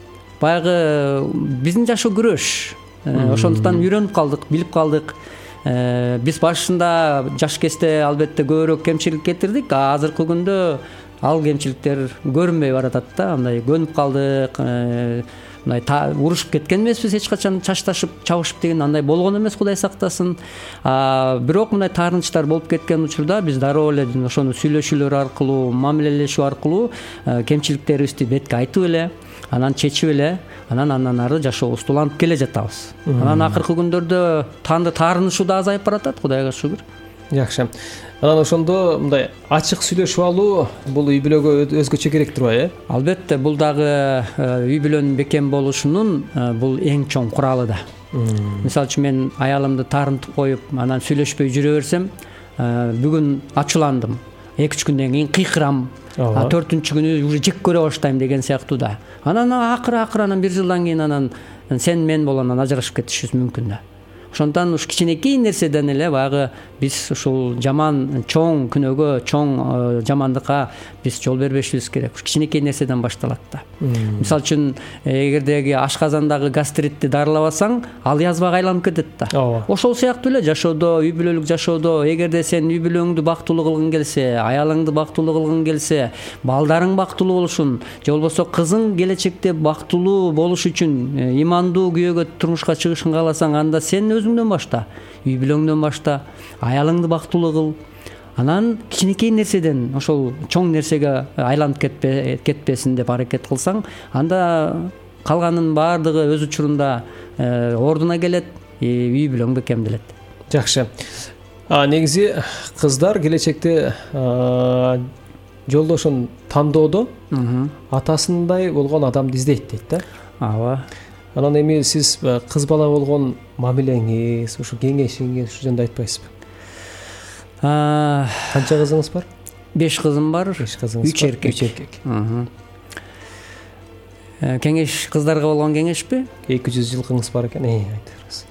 [SPEAKER 8] Баягы биздин жашоо күрөш. Ошондуктан үйрөнүп калдык, билип калдык. Биз башында жаш кезде албетте көбүрөөк кемчилик кетирдик, а азыркы күндө ал кемчиликтер көрүнбөй баратат да. Андай көнүп калдык. Мындай урушуп кеткен эмеспиз, эч качан чачташып, чабышып деген андай болгон эмес, Кудай сактасын. Бирок мындай таарынычтар болуп кеткен учурда биз дароо эле ошону сүйлөшүүлөр аркылуу, мамилелешүү аркылуу кемчиликтерибизди бетке айтып эле, анан чечип эле, анан андан ары жашообузду улантып келе жатабыз. Анан акыркы күндөрдө танды таарынышуу да азайып баратат, Кудайга шүгүр.
[SPEAKER 7] Жакшы. Анан ошондо мындай ачык сүйлөшүп алуу бул үй бүлөгө өзгөчө керек турбайбы?
[SPEAKER 8] Албетте, бул дагы үй бүлөнүн бекем болушунун бул эң чоң куралы да. Мисалы үчүн мен аялымды таарынтып коюп, анан сүйлөшпөй жүрө берсем, бүгүн ачууландым, эки үч күндөн кийин кыйкырам, төртүнчү күнү уже жек көрө баштайм деген сыяктуу да. Анан акыры акыры анан бир жылдан кийин анан сен мен болон ажырашып кетишибиз мүмкүн да. Ошондон уш кичинекей нерседен эле баягы биз ушул жаман чоң күнөөгө, чоң жамандыкка биз жол бербешибиз керек. Уш кичинекей нерседен башталат да. Мисалы үчүн, эгердеги ашказандагы гастритти дарылабасаң, ал язбага айланып кетет да. Ошол сыяктуу эле жашоодо, үй бүлөлүк жашоодо, эгерде сен үй бүлөңдү бактылуу кылгың келсе, аялыңды бактылуу кылгың келсе, балдарың бактылуу болушун, же болбосо кызың келечекте бактылуу болуш үчүн имандуу күйөөгө турмушка чыгышын кааласаң, анда сен өзүңдөн башта, үй бүлөңдөн башта, аялыңды бактылуу кыл. Анан кичинекей нерседен ошол чоң нерсеге айланып кетпе, кетпесин деп аракет кылсаң, анда калганын баардыгы өз учурунда ордуна келет, үй бүлөң бекемделет.
[SPEAKER 7] Жакшы. Негизи кыздар келечекте жолдошун тандоодо атасындай болгон адамды издейт дейт да.
[SPEAKER 8] Ооба.
[SPEAKER 7] Анан эми сиз кыз бала болгон мамилеңиз, ушу кеңешиңиз, ушу жөнүндө айтпайсызбы? Канча кызыңыз бар?
[SPEAKER 8] беш кызым бар,
[SPEAKER 7] Беш кызыңыз
[SPEAKER 8] үч
[SPEAKER 7] бар,
[SPEAKER 8] эркек.
[SPEAKER 7] үч эркек.
[SPEAKER 8] Кеңеш кыздарга болгон кеңешпи?
[SPEAKER 7] эки жүз жылкыңыз бар экен. Эй, айтыңыз.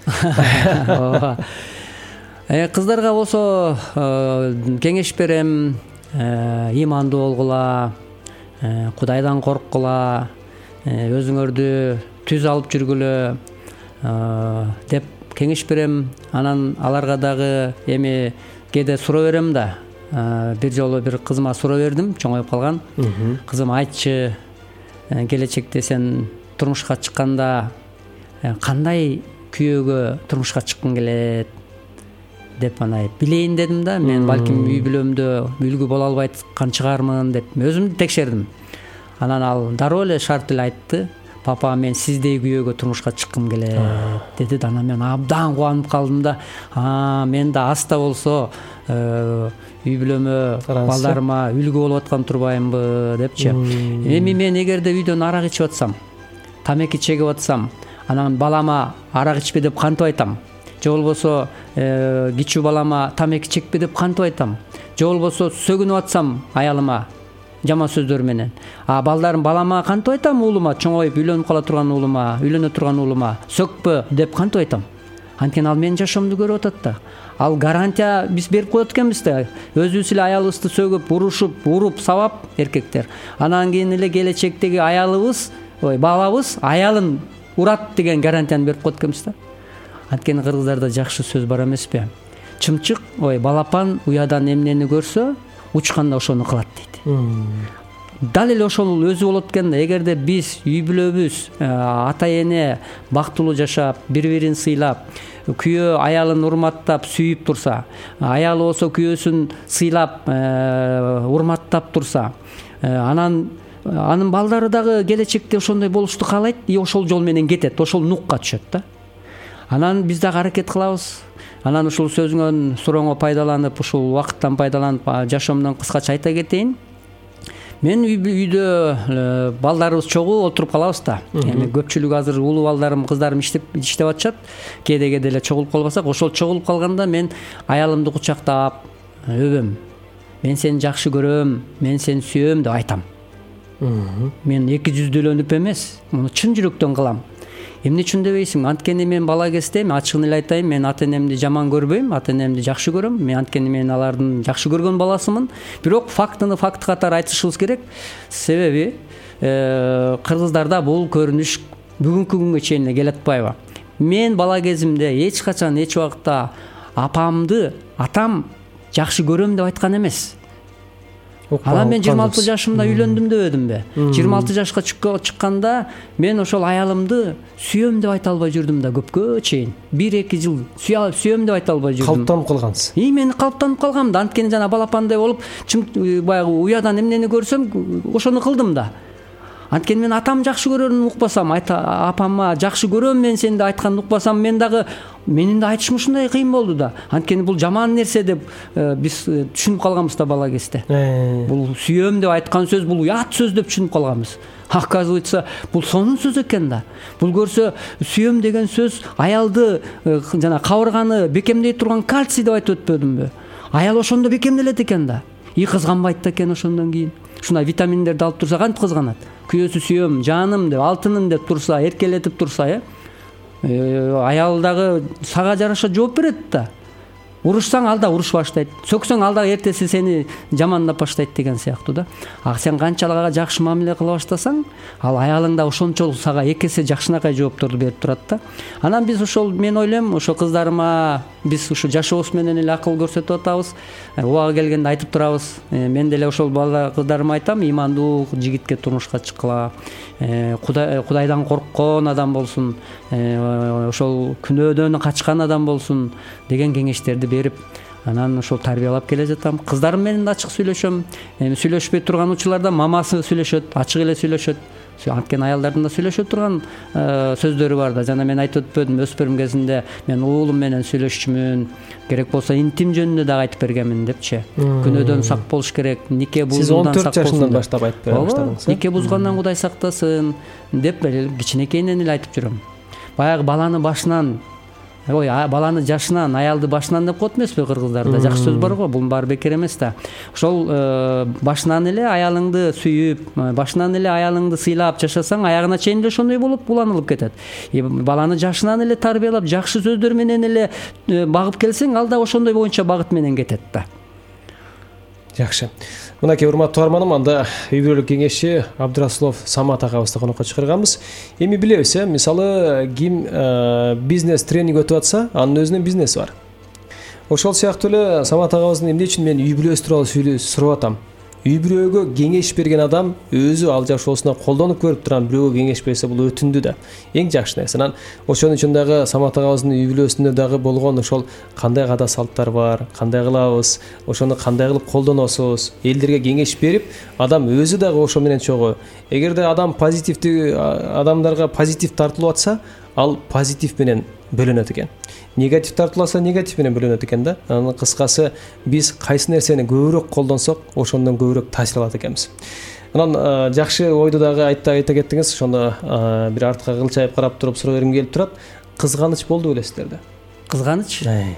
[SPEAKER 8] Кыздарга болсо кеңеш берем, имандуу болгула, Кудайдан корккула, өзүңөрдү түз алып жүргүлө деп кеңеш берем. Анан аларга дагы эми кээде суроо берем да. Бир жолу бир кызыма суроо бердим, чоңоюп калган. Кызым, айтчы, келечекте сен турмушка чыкканда кандай күйөөгө турмушка чыккың келет деп анай билейин дедим да. Мен балким үй бүлөмдө үлгү боло албай аткан чыгармын деп өзүмдү текшердим. Анан ал дароо эле шарт эле айтты: папа, мен сиздей күйөөгө турмушка чыккым келет деди да. Анан мен абдан кубанып калдым да. А, мен да аста болсо үй бүлөмө, балдарыма үлгү болуп аткан турбаймынбы депчи. Эми мен эгерде үйдөн арак ичип атсам, тамеки чегип атсам, анан балама арак ичпе деп кантип айтам? Же болбосо кичүү балама тамеки чекпе деп кантип айтам? Же болбосо сөгүнүп атсам аялыма жаман сөздөр менен, а балдарым балама кантип айтам? Уулума, чоңоюп үйлөнүп кала турган уулума, үйлөнө турган уулума сөкпө деп кантип айтам? Анткени ал менин жашоомду көрүп атат да. Ал гарантия биз берип коет экенбиз да. Өзүбүз эле аялыбызды сөгүп, урушуп, уруп, сабап эркектер. Анан кийин эле келечектеги аялыбыз, ой, балабыз аялын урат деген гарантияны берип коет экенбиз да. Анткени кыргыздарда жакшы сөз бар эмеспи? Чымчык, ой, балапан уядан эмнени көрсө, учканда ошону кылат дейт. Дал эле ошол өзү болот экен да. Эгерде биз үй бүлөбүз, ата эне бактылуу жашап, бири-бирин сыйлап, күйөө аялын урматтап, сүйүп турса, аялы болсо күйөөсүн сыйлап, урматтап турса, анан анын балдары дагы келечекте ошондой болушту каалайт, и ошол жол менен кетет, ошол нукка түшөт да. Анан биз дагы аракет кылабыз. Анан ушул сөзүңөн, сурооңо пайдаланып, ушул убакыттан пайдаланып, жашоомдон кыскача айта кетейин. Мен үйдө балдарыбыз чогуу отуруп калабыз да. Эми көпчүлүгү азыр улуу балдарым, кыздарым иштеп иштеп атышат. Кээде-кээде эле чогулуп калбасак, ошол чогулуп калганда мен аялымды кучактап, өбөм. Мен сени жакшы көрөм, мен сени сүйөм деп айтам. Мен эки жүздөлөнүп эмес, муну чын жүрөктөн кылам. Эмне үчүн дебейсиң? Анткени мен бала кезде, мен ачыгын эле айтайын, мен ата энемди жаман көрбөйм, ата энемди жакшы көрөм. Мен анткени мен алардын жакшы көргөн баласымын. Бирок фактыны факт катары айтышыбыз керек. Себеби кыргыздарда бул көрүнүш бүгүнкү күнгө чейин эле келе атпайбы? Мен бала кезимде эч качан, эч убакта апамды, атам жакшы көрөм деп айткан эмес. Анан мен жыйырма алты жашымда үйлөндүм дебедимби? жыйырма алты жашка чыкканда мен ошол аялымды сүйөм деп айта албай жүрдүм да көпкө чейин. бир эки жыл сүйөм деп айта албай жүрдүм.
[SPEAKER 7] Калыптанып калгансыз.
[SPEAKER 8] И мен калыптанып калгам да. Анткени жана балапандай болуп, баягы уядан эмнени көрсөм, ошону кылдым да. Анткени мен атам жакшы көрөрүн укпасам, апама жакшы көрөм мен сени деп айтканды укпасам, мен дагы менин да айтышым ушундай кыйын болду да. Анткени бул жаман нерсе деп биз түшүнүп калганбыз да бала кезде. Бул сүйөм деп айткан сөз бул уят сөз деп түшүнүп калганбыз. Оказывается, бул сонун сөз экен да. Бул көрсө сүйөм деген сөз аялды жана кабырганы бекемдей турган кальций деп айтып өтпөдүмбү? Аял ошондо бекемделет экен да. И кызганбайт да экен ошондон кийин. Ушундай витаминдерди алып турса кантип кызганат? Күйөөсү сүйөм, жаным деп, алтыным деп турса, эркелетип турса, э, аял дагы сага жараша жооп берет да. Урушсаң ал да уруш баштайт. Сөксөң ал да эртеси сени жамандап баштайт деген сыяктуу да. А сен канчалык ага жакшы мамиле кыла баштасаң, ал аялың да ошончолук сага эки эсе жакшынакай жоопторду берип турат да. Анан биз ошол, мен ойлойм, ошо кыздарыма биз ушу жашообуз менен эле акыл көрсөтүп атабыз. Убагы келгенде айтып турабыз. Мен деле ошол бала кыздарыма айтам, имандуу жигитке турмушка чыккыла. Кудай Кудайдан корккон адам болсун, ошол күнөөдөн качкан адам болсун деген кеңештерди берип, анан ошол тарбиялап келе жатам. Кыздарым менен да ачык сүйлөшөм. Эми сүйлөшпөй турган учурларда мамасы сүйлөшөт, ачык эле сүйлөшөт. Анткени аялдардын да сүйлөшө турган сөздөрү бар да. Жана мен айтып өтпөдүм, өспүрүм кезинде мен уулум менен сүйлөшчүмүн, керек болсо интим жөнүндө дагы айтып бергенмин депчи. Күнөөдөн сак болуш керек, нике бузуудан сак болсун.
[SPEAKER 7] Сиз он төрт жашынан баштап айтып бере баштадыңыз.
[SPEAKER 8] Нике бузгандан Кудай сактасын деп кичинекейинен эле айтып жүрөм. Баягы баланы башынан ой баланы жашынан аялды башынан деп коет эмеспи кыргыздарда, жакшы сөз бар го, бул баары бекер эмес да. Ошол башынан эле аялыңды сүйүп, башынан эле аялыңды сыйлап жашасаң, аягына чейин эле ошондой болуп уланылып кетет. Баланы жашынан эле тарбиялап, жакшы сөздөр менен эле багып келсең, ал да ошондой боюнча багыт менен кетет да.
[SPEAKER 7] Жакшы. Мынакей урматтуу арманым, анда үй бүлөлүк кеңешчи Абдырасулов Самат агабызды конокко чакырганбыз. Эми билебиз, мисалы ким бизнес тренинг өтүп атса, анын өзүнүн бизнеси бар. Ошол сыяктуу эле Самат агабыздын эмне үчүн мен үй бүлөсү тууралуу сурап атам. Үй бүлөгө кеңеш берген адам өзү ал жашоосуна колдонуп көрүп турган бирөөгө кеңеш берсе, бул өтүндү да. Эң жакшы нерсе. Анан ошон үчүн дагы Самат агабыздын үй бүлөсүндө дагы болгон ошол кандай када салттар бар, кандай кылабыз, ошону кандай кылып колдоносуз, элдерге кеңеш берип, адам өзү дагы ошо менен чогуу. Эгерде адам позитивдүү адамдарга позитив тартылып атса, ал позитив менен бөлөнөт экен. Негатив тартылса негатив менен бөлөнөт экен да. Анын кыскасы биз кайсы нерсени көбүрөөк колдонсок, ошондон көбүрөөк таасир алат экенбиз. Анан жакшы ойду дагы айта айта кеттиңиз. Ошондо бир артка кылчайып карап туруп суроо бергим келип турат. Кызганыч болду белесиздер да?
[SPEAKER 8] Кызганыч?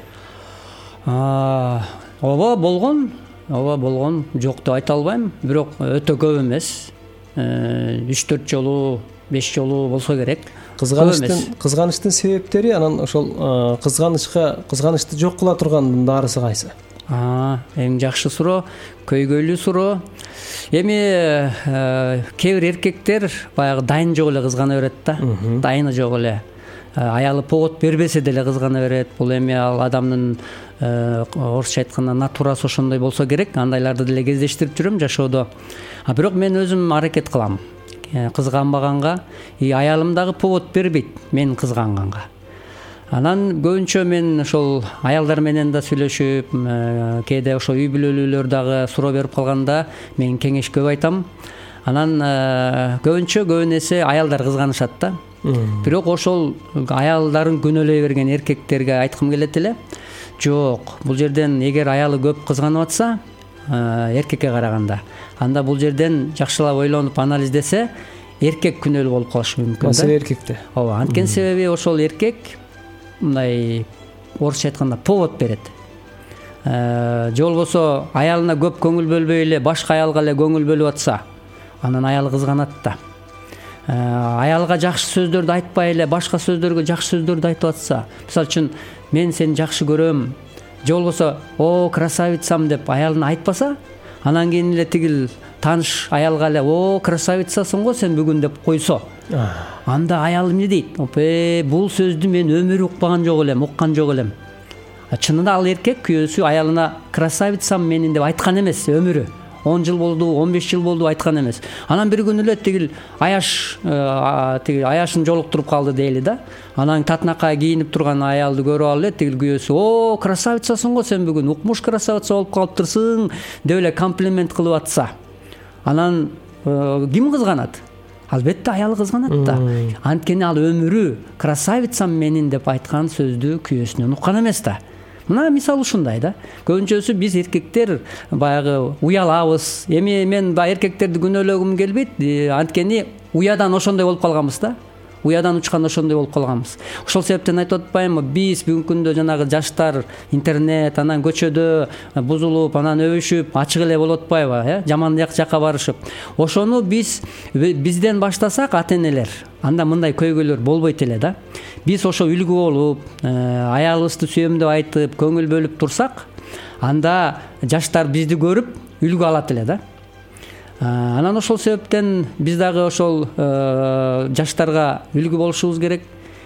[SPEAKER 8] Ооба болгон, ооба болгон, жок деп айта албайм, бирок өтө көп эмес. үч төрт жолу, беш жолу болсо керек.
[SPEAKER 7] Кызганычтын кызганычтын себептери, анан ошол кызганычка кызганычты жок кыла турган дарысы кайсы?
[SPEAKER 8] Эң жакшы суроо, көйгөйлүү суроо. Эми кээ бир эркектер баягы дайын жок эле кызгана берет да. Дайыны жок эле. Аялы повод бербесе деле кызгана берет. Бул эми ал адамдын орусча айтканда натурасы ошондой болсо керек. Андайларды деле кездештирип жүрөм жашоодо. А бирок мен өзүм аракет кылам. Кызганбаганга, и аялым дагы повод бербейт мен кызганганга. Анан көбүнчө мен ошол аялдар менен да сүйлөшүп, кээде ошо үй бүлөлүүлөр дагы суроо берип калганда мен кеңеш көп айтам. Анан көбүнчө көбүн эсе аялдар кызганышат да. Бирок ошол аялдарын күнөөлөй берген эркектерге айткым келет эле. Жок, бул жерден эгер аялы көп кызганып атса, эркекке караганда, анда бул жерден жакшылап ойлонуп анализдесе, эркек күнөөлүү болуп калышы мүмкүн да.
[SPEAKER 7] Маселе эркекте.
[SPEAKER 8] Ооба, анткени себеби ошол эркек мындай орусча айтканда повод берет. Же болбосо аялына көп көңүл бөлбөй эле башка аялга эле көңүл бөлүп атса, анан аялы кызганат да. Аялга жакшы сөздөрдү айтпай эле башка сөздөргө жакшы сөздөрдү айтып атса, мисалы үчүн мен сени жакшы көрөм, же болбосо о красавицам деп аялына айтпаса, анан кийин эле тигил тааныш аялга эле о красавицасың го сен бүгүн деп койсо, анда аял эмне дейт? Бул сөздү мен өмүрү укпаган жок элем, уккан жок элем. Чынында ал эркек күйөөсү аялына красавицам менин деп айткан эмес, өмүрү он жыл болду, он беш жыл болду айткан эмес. Анан бир күнү эле тигил аяш тигил аяшын жолуктуруп калды дейли да. Анан татынакка кийинип турган аялды көрүп алып эле тигил күйөөсү о красавицасың го сен бүгүн, укмуш красавица болуп калыптырсың деп эле комплимент кылып атса, анан ким кызганат? Албетте аялы кызганат да. Анткени ал өмүрү красавицам менин деп айткан сөздү күйөөсүнөн уккан эмес да. Мына мисал ушундай да. Көбүнчөсү биз эркектер баягы уялабыз. Эми мен баягы эркектерди күнөөлөгүм келбейт. Анткени уядан ошондой болуп калганбыз да. Уядан учкан ошондой болуп калганбыз. Ошол себептен айтып атпаймынбы, биз бүгүнкү күндө жанагы жаштар интернет, анан көчөдө бузулуп, анан өбүшүп, ачык эле болуп атпайбы, э? Жаман жакка барышып. Ошону биз бизден баштасак ата-энелер, анда мындай көйгөйлөр болбойт эле да. Биз ошо үлгү болуп, аялыбызды сүйөм деп айтып, көңүл бөлүп турсак, анда жаштар бизди көрүп үлгү алат эле да. Анан ошол себептен биз дагы ошол жаштарга үлгү болушубуз керек.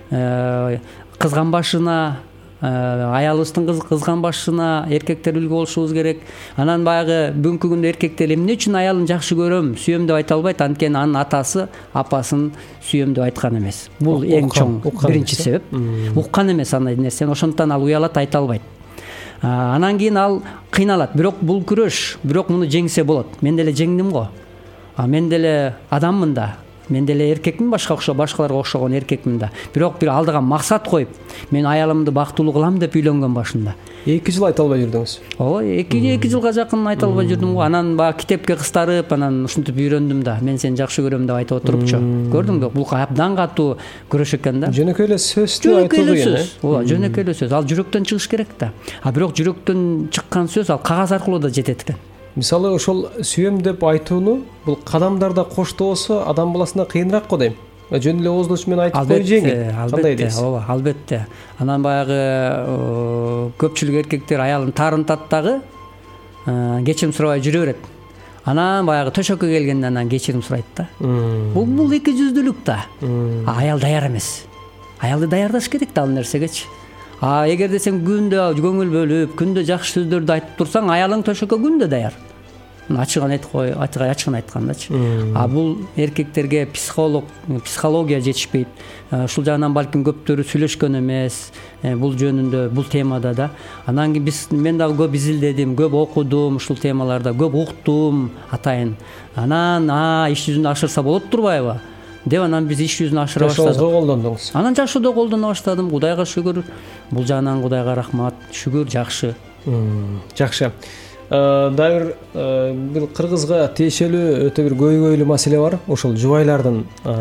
[SPEAKER 8] Кызганбашына, аялыбыздын кызганбашына эркектер үлгү болушубуз керек. Анан баягы бүгүнкү күндө эркектер эмне үчүн аялын жакшы көрөм, сүйөм деп айта албайт? Анткени анын атасы апасын сүйөм деп айткан эмес. Бул эң чоң биринчи себеп. Уккан эмес андай нерсени, ошондуктан ал уялат, айта албайт. Анан кийин ал кыйналат. Бирок бул күрөш, бирок муну жеңсе болот. Мен деле жеңдим го. Мен деле адаммын да. мен деле эркекмин, башка окшо башкаларга окшогон эркекмин да. Бирок бир алдыга максат коюп, мен аялымды бактылуу кылам деп үйлөнгөм башында.
[SPEAKER 7] эки жыл айта албай жүрдүңүз.
[SPEAKER 8] Ооба, эки эки жылга жакын айта албай жүрдүм го. Анан баягы китепке кыстарып, анан ушинтип үйрөндүм да. Мен сени жакшы көрөм деп айтып отурупчу. Көрдүңбү? Бул абдан катуу күрөш экен да.
[SPEAKER 7] Жөнөкөй эле сөздү айтуу кыйын.
[SPEAKER 8] Ооба, жөнөкөй эле сөз. Ал жүрөктөн чыгыш керек да. А бирок жүрөктөн чыккан сөз ал кагаз аркылуу да жетет экен.
[SPEAKER 7] Мисалы ошол сүйөм деп айтууну бул кадамдарда коштоосо адам баласына кыйыныраак го дейм. Жөн эле ооздош менен айтып кою жеңил. Кандай дейсиз?
[SPEAKER 8] Ооба, албетте. Анан баягы көпчүлүк эркектер аялын тарынтат дагы, кечирим сурабай жүрө берет. Анан баягы төшөккө келгенде анан кечирим сурайт да. Бул бул эки жүздүүлүк да. Аял даяр эмес. Аялды даярдаш керек да ал нерсегечи. А эгерде сен күндө көңүл бөлүп, күндө жакшы сөздөрдү айтып турсаң, аялың төшөккө күндө даяр. Ачыгын айтып кой, ачыгын айткандачы. А бул эркектерге психолог, психология жетишпейт. Ушул жагынан балким көптөрү сүйлөшкөн эмес, бул жөнүндө, бул темада да. Анан кийин биз мен дагы көп изилдедим, көп окудум ушул темаларда, көп уктум атайын. Анан а иш жүзүндө ашырса болот турбайбы деп анан биз иш жүзүнө ашыра баштадык.
[SPEAKER 7] Жашоодо колдондуңуз.
[SPEAKER 8] Анан жашоодо колдоно баштадым. Кудайга шүгүр. Бул жагынан Кудайга рахмат. Шүгүр, жакшы.
[SPEAKER 7] Жакшы. Дагы бир кыргызга тиешелүү өтө бир көйгөйлүү маселе бар. Ошол жубайлардын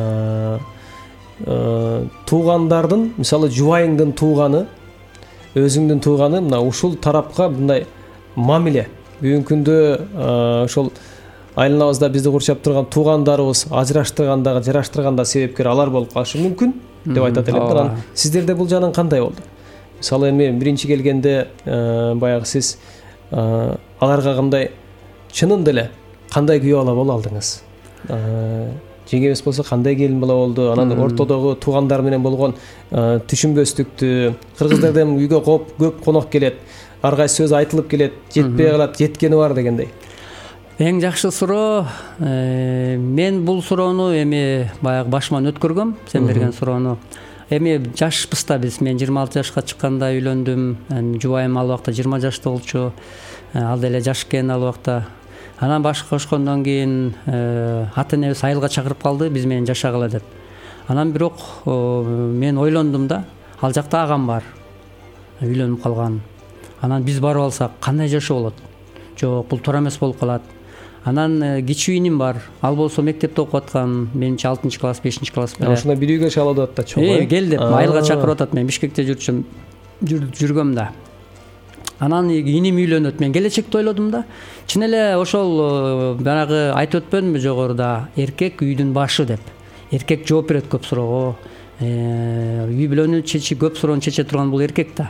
[SPEAKER 7] туугандардын, мисалы жубайыңдын тууганы, өзүңдүн тууганы мына ушул тарапка мындай мамиле. Бүгүнкү күндө ошол айланабызда бизди курчап турган туугандарыбыз ажыраштыргандагы, жараштырганда себепкер алар болуп калышы мүмкүн деп айтат элем. Анан сиздерде бул жагынан кандай болду? Мисалы эми биринчи келгенде баягы сиз аларга кандай чынын деле кандай күйөө ала боло алдыңыз? Жеңге эмес болсо кандай келин бала болду? Анан ортодогу туугандар менен болгон түшүнбөстүктү, кыргыздардан үйгө коп көп конок келет, ар кайсы сөз айтылып келет, жетпей калат, жеткени бар дегендей.
[SPEAKER 8] Эң жакшы суроо, мен бул суроону эми баягы башыман өткөргөм, сен берген суроону. Эми жашпыз да биз. Мен жыйырма алты жашка чыкканда үйлөндүм. Жубайым ал убакта жыйырма жашта болчу. Ал деле жаш экен ал убакта. Анан башка кошкондон кийин ата энебиз айылга чакырып калды, биз менен жашагыла деп. Анан бирок мен ойлондум да, ал жакта агам бар. Үйлөнүп калган. Анан биз барып алсак кандай жашоо болот? Жок, бул туура эмес болуп калат. Анан кичүү иним бар. Ал болсо мектепте окуп аткан, менимче алтынчы класс, бешинчи класс беле.
[SPEAKER 7] Ошондо бир үйгө чалып атат да чоң.
[SPEAKER 8] Э, кел деп айылга чакырып атат. Мен Бишкекте жүрчүм, жүргөм да. Анан иним үйлөнөт. Мен келечекти ойлодум да. Чын эле ошол баягы айтып өтпөдүмбү жогоруда, эркек үйдүн башы деп. Эркек жооп берет көп суроого. Үй бүлөнү чечип көп суроону чече турган бул эркек да.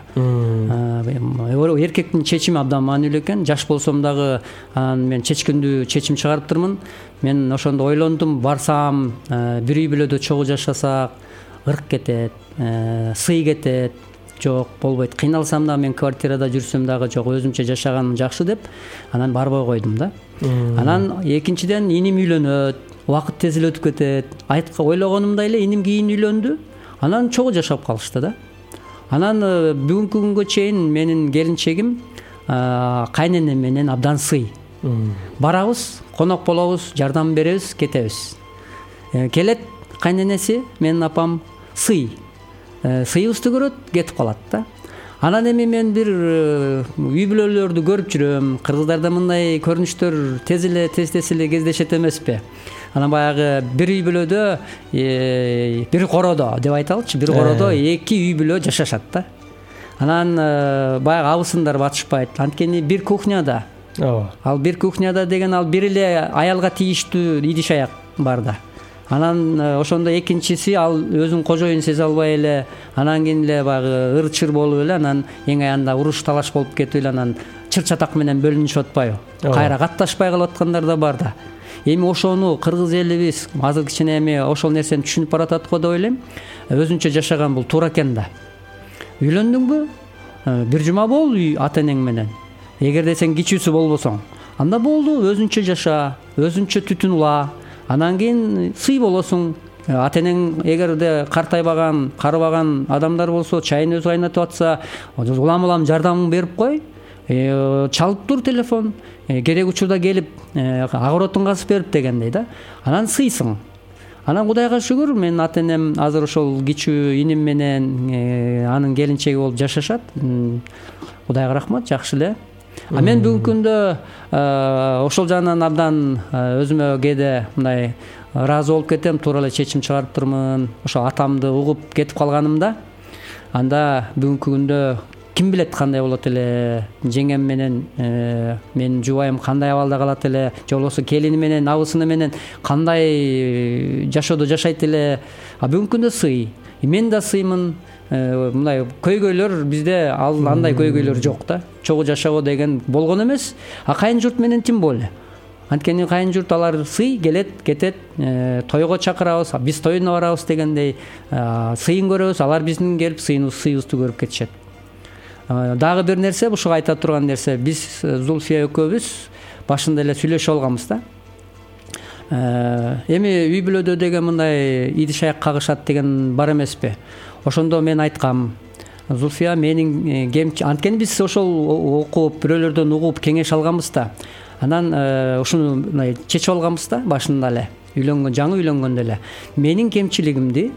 [SPEAKER 8] Эркектин чечими абдан маанилүү экен. Жаш болсом дагы мен чечкиндүү чечим чыгарыптырмын. Мен ошондо ойлондум, барсам, бир үй бүлөдө чогуу жашасак, ырк кетет, сый кетет. Жок, болбойт. Кыйналсам да мен квартирада жүрсөм дагы жок, өзүмчө жашаганым жакшы деп, анан барбай койдум да. Анан экинчиден иним үйлөнөт. Убакыт тез эле өтүп кетет. Айтка ойлогонумдай эле иним кийин үйлөндү. Анан чогуу жашап калышты да. Анан бүгүнкү күнгө чейин менин келинчегим кайненем менен абдан сый. Барабыз, конок болобуз, жардам беребиз, кетебиз. Келет кайненеси, менин апам сый. Сыйыбызды көрөт, кетип калат да. Анан эми мен бир үй бүлөлөрдү көрүп жүрөм. Кыргыздарда мындай көрүнүштөр тез эле тез-тез эле кездешет эмеспи? Анан баягы бир үй бүлөдө, бир кородо деп айталычы, бир кородо эки үй бүлө жашашат да. Анан баягы абысындар батышпайт. Анткени бир кухняда. Ал бир кухняда деген ал бир эле аялга тийиштүү идиш аяк бар да. Анан ошондо экинчиси ал өзүн кожоюн сезе албай эле, анан кийин эле баягы ыр-чыр болуп эле, анан эң аянда уруш талаш болуп кетип эле, анан чыр-чатак менен бөлүнүшүп атпайбы? Кайра катташпай калып аткандар да бар да. Эми ошону кыргыз элибиз азыр кичине эми ошол нерсени түшүнүп баратат го деп ойлойм. Өзүнчө жашаган бул туура экен да. Үйлөндүңбү? Бир жума бол үй ата энең менен. Эгерде сен кичүүсү болбосоң, анда болду, өзүнчө жаша, өзүнчө түтүн ула. Анан кийин сый болосуң. Ата энең эгерде картайбаган, карыбаган адамдар болсо, чайын өзү кайнатып атса, улам-улам жардам берип кой. Чалып тур телефон, керек учурда келип агыротун касып берип дегендей да. Анан сыйсың. Анан Кудайга шүгүр, менин ата энем азыр ошол кичүү иним менен анын келинчеги болуп жашашат. Кудайга рахмат, жакшы эле. А мен бүгүнкү күндө ошол жагынан абдан өзүмө кээде мындай ыраазы болуп кетем, туура эле чечим чыгарып турмун. Ошо атамды угуп кетип калганымда, анда бүгүнкү күндө ким билет кандай болот эле, жеңем менен менин жубайым кандай абалда калат эле, же болбосо келини менен, абысыны менен кандай жашоодо жашайт эле. А бүгүнкү күндө сый. Мен да сыймын. Мындай көйгөйлөр бизде андай көйгөйлөр жок да. Чогуу жашоо деген болгон эмес. А кайын журт менен тим боле. Анткени кайын журт алар сый келет, кетет, тойго чакырабыз, биз тоюна барабыз дегендей сыйын көрөбүз, алар биздин келип сыйыбызды көрүп кетишет. Дагы бир нерсе, ушуга айта турган нерсе, биз Зульфия экөөбүз башында эле сүйлөшүп алганбыз да. Эми үй бүлөдө деген мындай идиш аяк кагышат деген бар эмеспи? Ошондо мен айткам, Зульфия менин кемчи, анткени биз ошол окуп, бирөөлөрдөн угуп кеңеш алганбыз да. Анан ушуну мындай чечип алганбыз да башында эле, үйлөнгөн, жаңы үйлөнгөндө эле. Менин кемчилигимди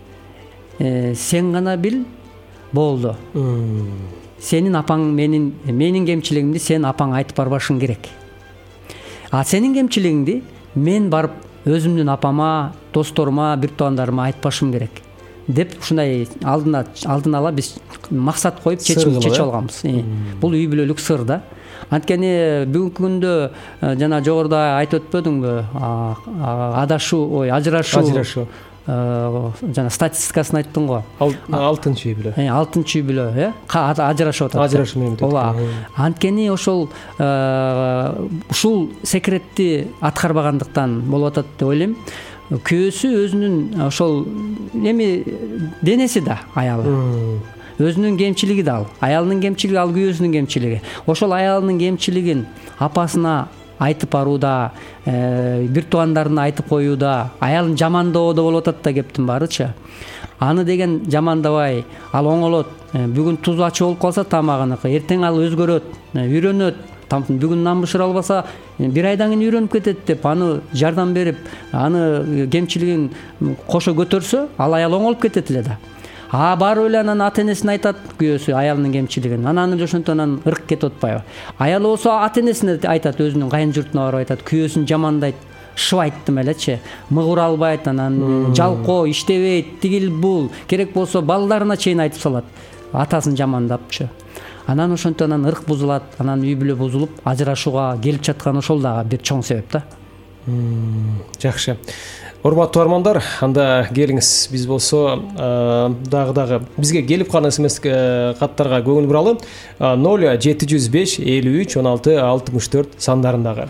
[SPEAKER 8] сен гана бил, болду. Сенин апаң менин менин кемчилигимди сен апаң айтып барбашың керек. А сенин кемчилигиңди мен барып өзүмдүн апама, досторума, бир туугандарыма айтпашым керек деп ушундай алдына алдын ала биз максат коюп чечим чечип алганбыз. Бул үй бүлөлүк сыр да. Анткени бүгүнкү күндө жана жогоруда айтып өтпөдүңбү? Адашуу, ой, ажырашуу. Ажырашуу. Жана статистикасын айттың го.
[SPEAKER 7] алтынчы үй бүлө.
[SPEAKER 8] алтынчы үй бүлө, э? Ажырашып атат.
[SPEAKER 7] Ажырашуу менен.
[SPEAKER 8] Ооба. Анткени ошол ушул секретти аткарбагандыктан болуп атат деп ойлойм. Күйөөсү өзүнүн ошол эми денеси да аялы. Өзүнүн кемчилиги да ал. Аялынын кемчилиги, ал күйөөсүнүн кемчилиги. Ошол аялынын кемчилигин апасына айтып барууда, бир туугандарына айтып коюуда, аялын жамандоодо болуп атат да кептин баарычы. Аны деген жамандабай, ал оңолот. Бүгүн тузу ачы болуп калса тамагыныкы, эртең ал өзгөрөт, үйрөнөт. Бүгүн нан бышыра албаса, бир айдан кийин үйрөнүп кетет деп аны жардам берип, аны кемчилигин кошо көтөрсө, ал аял оңолуп кетет эле да. А барып эле анан ата энесине айтат күйөөсү аялынын кемчилигин. Анан ошонтон ырк кетип атпайбы? Аялы болсо ата энесине айтат, өзүнүн кайын журтуна барып айтат, күйөөсүн жамандайт, шыбайт эле элечи. Мыгыра албайт, анан жалкоо, иштебейт, тигил бул, керек болсо балдарына чейин айтып салат. Атасын жамандапчы. Анан ошонтон ырк бузулат, анан үй бүлө бузулуп, ажырашууга келип жаткан ошол дагы бир чоң себеп да.
[SPEAKER 7] Жакшы. Урматтуу армандар, анда келиңиз, биз болсо дагы дагы бизге келип калган смс каттарга көңүл буралы. ноль жети жүз беш элүү үч он алты алтымыш төрт сандарындагы.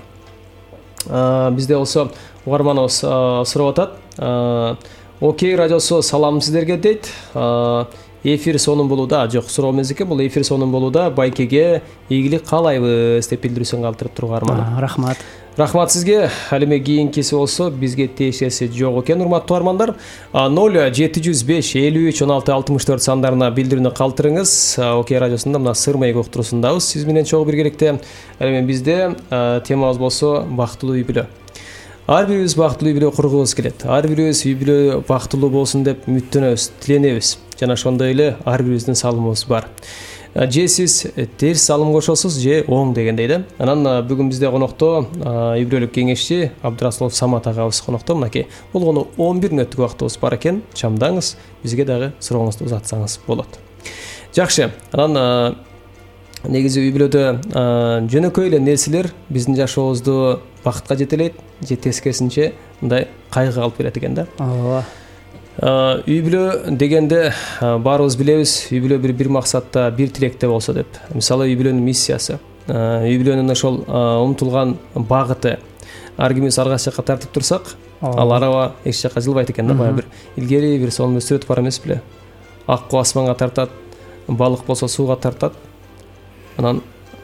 [SPEAKER 7] Бизде болсо угарманыбыз сурап атат. Окей радиосу салам сиздерге дейт. Эфир сонун болууда, жок, суроо эмес экен, бул эфир сонун болууда, байкеге ийгилик каалайбыз деп билдирүүсүн калтырып турган арман.
[SPEAKER 8] Рахмат.
[SPEAKER 7] Рахмат сизге. Ал эми кийинкиси болсо бизге тиешеси жок экен, урматтуу армандар. ноль жети жүз беш элүү үч он алты алтымыш төрт сандарына билдирүүнү калтырыңыз. Окей радиосунда мына Сыр маек уктуруусундабыз сиз менен чогуу биргеликте. Ал эми бизде темабыз болсо бактылуу үй бүлө. Ар бирибиз бактылуу үй бүлө кургубуз келет. Ар бирибиз үй бүлө бактылуу болсун деп үмүттөнөбүз, тиленебиз. Жана ошондой эле ар бирибиздин салымыбыз бар. Же сиз терс салым кошосуз, же оң дегендей да. Анан бүгүн бизде конокто үй бүлөлүк кеңешчи Абдырасулов Самат агабыз конокто. Мынакей болгону он бир мүнөттүк убактыбыз бар экен. Чамдаңыз, бизге дагы сурооңузду узатсаңыз болот. Жакшы. Анан негизи үй бүлөдө жөнөкөй эле нерселер биздин жашообузду бакытка жетелейт, же тескерисинче мындай кайгы алып келет экен да.
[SPEAKER 8] Ооба.
[SPEAKER 7] Үй бүлө дегенде баарыбыз билебиз, үй бүлө бир бир максатта, бир тилекте болсо деп. Мисалы үй бүлөнүн миссиясы, үй бүлөнүн ошол умтулган багыты ар кимибиз ар кайсы жакка тартып турсак, ал араба эч жакка жылбайт экен да. Баягы бир илгери бир сонун өсүрөт бар эмес беле? Аккуу асманга тартат, балык болсо сууга тартат, анан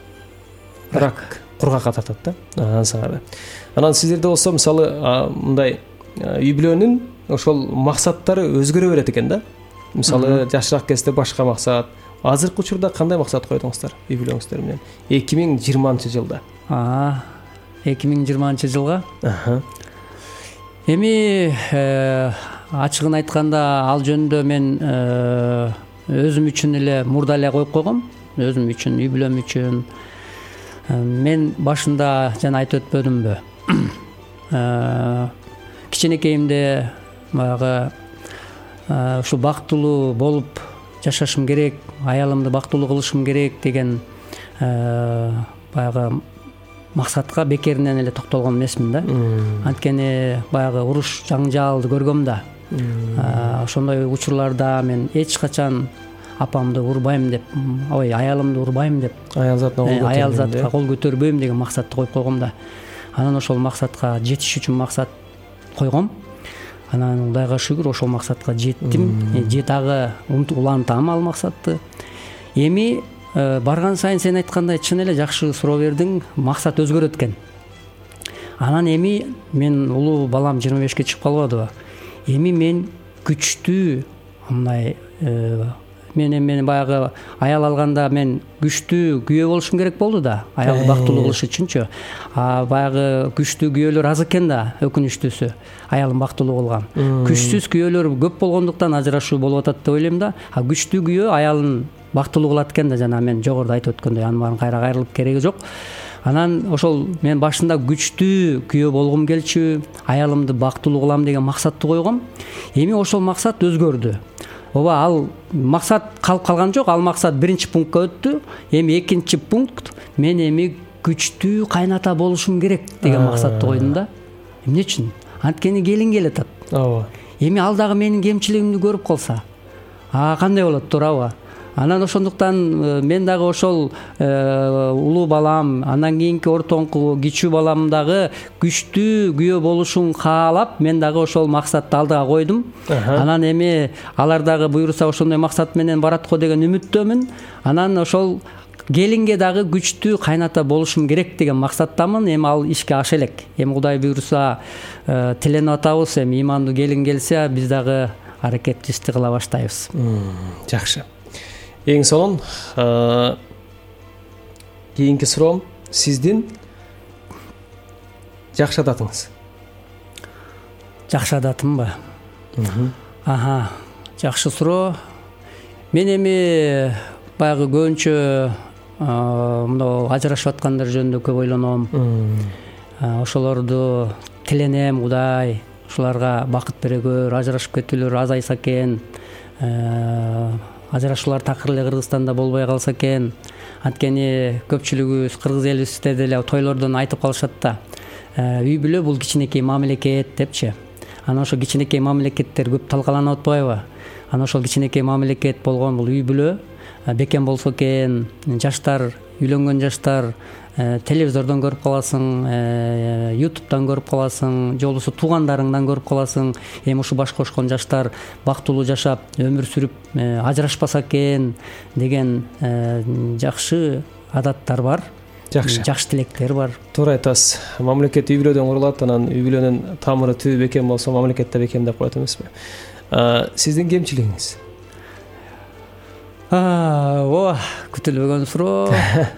[SPEAKER 7] рак кургакка тартат да. Ансаңар. Анан сиздерде болсо мисалы мындай үй бүлөнүн ошол максаттары өзгөрө берет экен да. Мисалы жашыраак кезде башка максат. Азыркы учурда кандай максат койдуңуздар үй бүлөңүздөр менен? эки миң жыйырманчы жылда.
[SPEAKER 8] А, эки миң жыйырманчы жылга?
[SPEAKER 7] Аха.
[SPEAKER 8] эми ачыгын айтканда ал жөнүндө мен өзүм үчүн эле мурда эле коюп койгом, өзүм үчүн, үй бүлөм үчүн. Мен башында жана айтып өтпөдүмбү, кичинекейимде баягы ушул бактылуу болуп жашашым керек, аялымды бактылуу кылышым керек деген баягы максатка бекеринен эле токтолгон эмесмин да. Анткени баягы уруш, жаңжалды көргөм да. Ошондой учурларда мен эч качан апамды урбайм деп, ой, аялымды урбайм деп,
[SPEAKER 7] аял затына кол
[SPEAKER 8] аял затка кол көтөрбөйм деген максатты коюп койгом да. Анан ошол максатка жетиш үчүн максат койгом. Анан Кудайга шүгүр ошол максатка жеттим. Жетагы улантам ал максатты. Эми барган сайын сен айткандай чын эле жакшы суроо бердиң, максат өзгөрөт экен. Анан эми мен улуу балам жыйырма бешке чыгып калбадыбы? Эми мен күчтүү мындай мен эми баягы аял алганда мен күчтүү күйөө болушум керек болду да, аялды бактылуу кылыш үчүнчү. А баягы күчтүү күйөөлөр аз экен да, өкүнүчтүүсү. Аялын бактылуу кылган. Күчсүз күйөөлөр көп болгондуктан ажырашуу болуп атат деп ойлойм да. А күчтүү күйөө аялын бактылуу кылат экен да, жана мен жогоруда айтып өткөндөй, анын баарын кайра кайрылып кереги жок. Анан ошол мен башында күчтүү күйөө болгум келчү, аялымды бактылуу кылам деген максатты койгом. Эми ошол максат өзгөрдү. Ооба, ал максат калып калган жок, ал максат биринчи пунктка өттү. Эми экинчи пункт, мен эми күчтүү кайната болушум керек деген максатты койдум да. Эмне үчүн? Анткени келин келатат.
[SPEAKER 7] Ооба.
[SPEAKER 8] Эми ал дагы менин кемчилигимди көрүп калса, а кандай болот, туурабы? Анан ошондуктан мен дагы ошол улуу балам, андан кийинки ортоңку кичүү балам дагы күчтүү күйөө болушун каалап, мен дагы ошол максатты алдыга койдум. Анан эми алар дагы буйруса ошондой максат менен барат го деген үмүттөмүн. Анан ошол келинге дагы күчтүү кайната болушум керек деген максаттамын. Эми ал ишке аша элек. Эми Кудай буйруса тиленип атабыз, эми имандуу келин келсе, биз дагы аракетибизди кыла баштайбыз.
[SPEAKER 7] Жакшы. Эң сонун кийинки суроом, сиздин жакшы адатыңыз?
[SPEAKER 8] Жакшы адатымбы? Аха, жакшы суроо. Мен эми баягы көбүнчө мындай ажырашып аткандар жөнүндө көп ойлоном. Ошолорду тиленем, Кудай ушуларга бакыт бере көр, ажырашып кетүүлөр азайса экен. Ажырашуулар такыр эле Кыргызстанда болбой калса экен. Анткени көпчүлүгүбүз кыргыз элибизде деле тойлордон айтып калышат да. Үй бүлө бул кичинекей мамлекет депчи. Анан ошо кичинекей мамлекеттер көп талкаланып атпайбы? Анан ошол кичинекей мамлекет болгон бул үй бүлө бекем болсо экен. Жаштар, үйлөнгөн жаштар телевизордон көрүп каласың, ютубтан көрүп каласың, же болбосо туугандарыңдан көрүп каласың. Эми ушу баш кошкон жаштар бактылуу жашап, өмүр сүрүп, ажырашпаса экен деген жакшы адаттар бар.
[SPEAKER 7] Жакшы.
[SPEAKER 8] Жакшы тилектер бар.
[SPEAKER 7] Туура айтасыз. Мамлекет үй бүлөдөн курулат, анан үй бүлөнүн тамыры түбү бекем болсо, мамлекет да бекем деп коет эмеспи? Сиздин кемчилигиңиз?
[SPEAKER 8] Ооба, күтүлбөгөн суроо.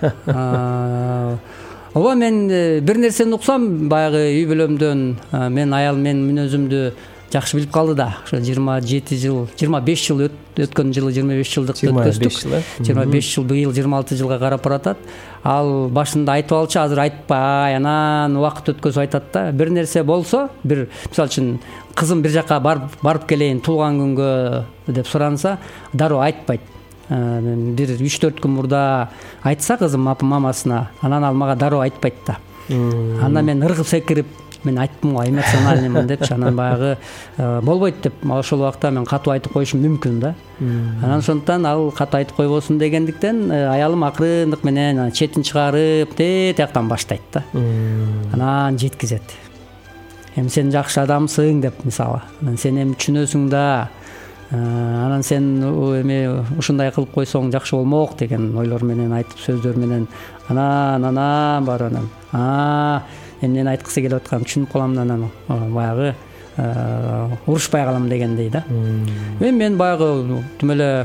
[SPEAKER 8] Ооба, мен бир нерсени уксам, баягы үй бүлөмдөн мен аял мен мүнөзүмдү жакшы билип калды да. Ошо жыйырма жети жыл, жыйырма беш жыл өткөн жылы жыйырма беш жылдыкты өткөздүк. жыйырма беш жыл, быйыл жыйырма алты жылга карап баратат. Ал башында айтып алчу, азыр айтпай, анан убакыт өткөзүп айтат да. Бир нерсе болсо, бир мисалы үчүн кызым бир жака барып барып келейин туулган күнгө деп суранса, дароо айтпайт. Бир үч төрт күн мурда айтса кызым мамасына, анан ал мага дароо айтпайт да. Андан мен ыргып секирип, мен айттым го, эмоциональныймын депчи, анан баягы болбойт деп, ошол убакта мен катуу айтып коюшум мүмкүн да. Анан ошондуктан ал катуу айтып койбосун дегендиктен аялым акырындык менен четин чыгарып, тияктан баштайт да. Анан жеткизет. Эми сен жакшы адамсың деп, мисалы. Сен эми түшүнөсүң да. Анан сен эми ушундай кылып койсоң жакшы болмок деген ойлор менен айтып, сөздөр менен анан анан бар анан. А, эмнени айткысы келип атканын түшүнүп калам да, анан баягы урушпай калам дегендей да. Эми мен баягы тим эле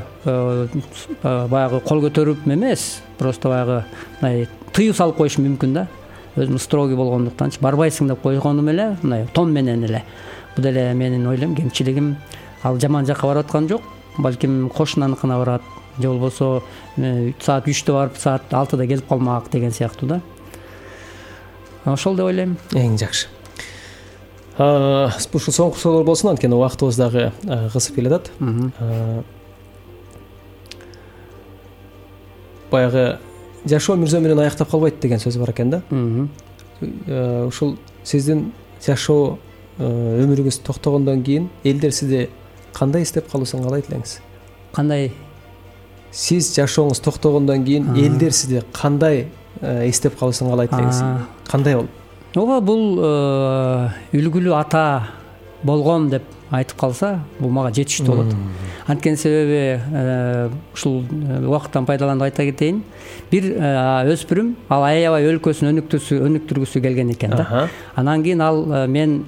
[SPEAKER 8] баягы кол көтөрүп эмес, просто баягы мындай тыюу салып коюшум мүмкүн да. өзүм строгий болгондуктанчы барбайсың деп койгонум эле мындай тон менен эле. Бул деле менин ойлойм кемчилигим. Ал жаман жакка барып аткан жок. Балким кошунаныкына барат, же болбосо саат үчтө барып саат алтыда келип калмак деген сыяктуу да. Ошол деп ойлойм.
[SPEAKER 7] Эң жакшы. Ушул соңку суроолор болсун, анткени убактыбыз дагы кысып келатат. Баягы жашоо мирзо менен аяктап калбайт деген сөз бар экен да. Ушул сиздин жашоо өмүрүңүз токтогондон кийин элдер сизди кандай эстеп калуусун каалайт элеңиз?
[SPEAKER 8] Кандай?
[SPEAKER 7] Сиз жашооңуз токтогондон кийин элдер сизди кандай эстеп калуусун каалайт элеңиз? Кандай болот?
[SPEAKER 8] Ооба, бул үлгүлүү ата болгом деп айтып калса, бул мага жетиштүү болот. Анткени себеби ушул убакыттан пайдаланып айта кетейин. Бир өспүрүм ал аябай өлкөсүн өнүктүргүсү келген экен да. Анан кийин ал мен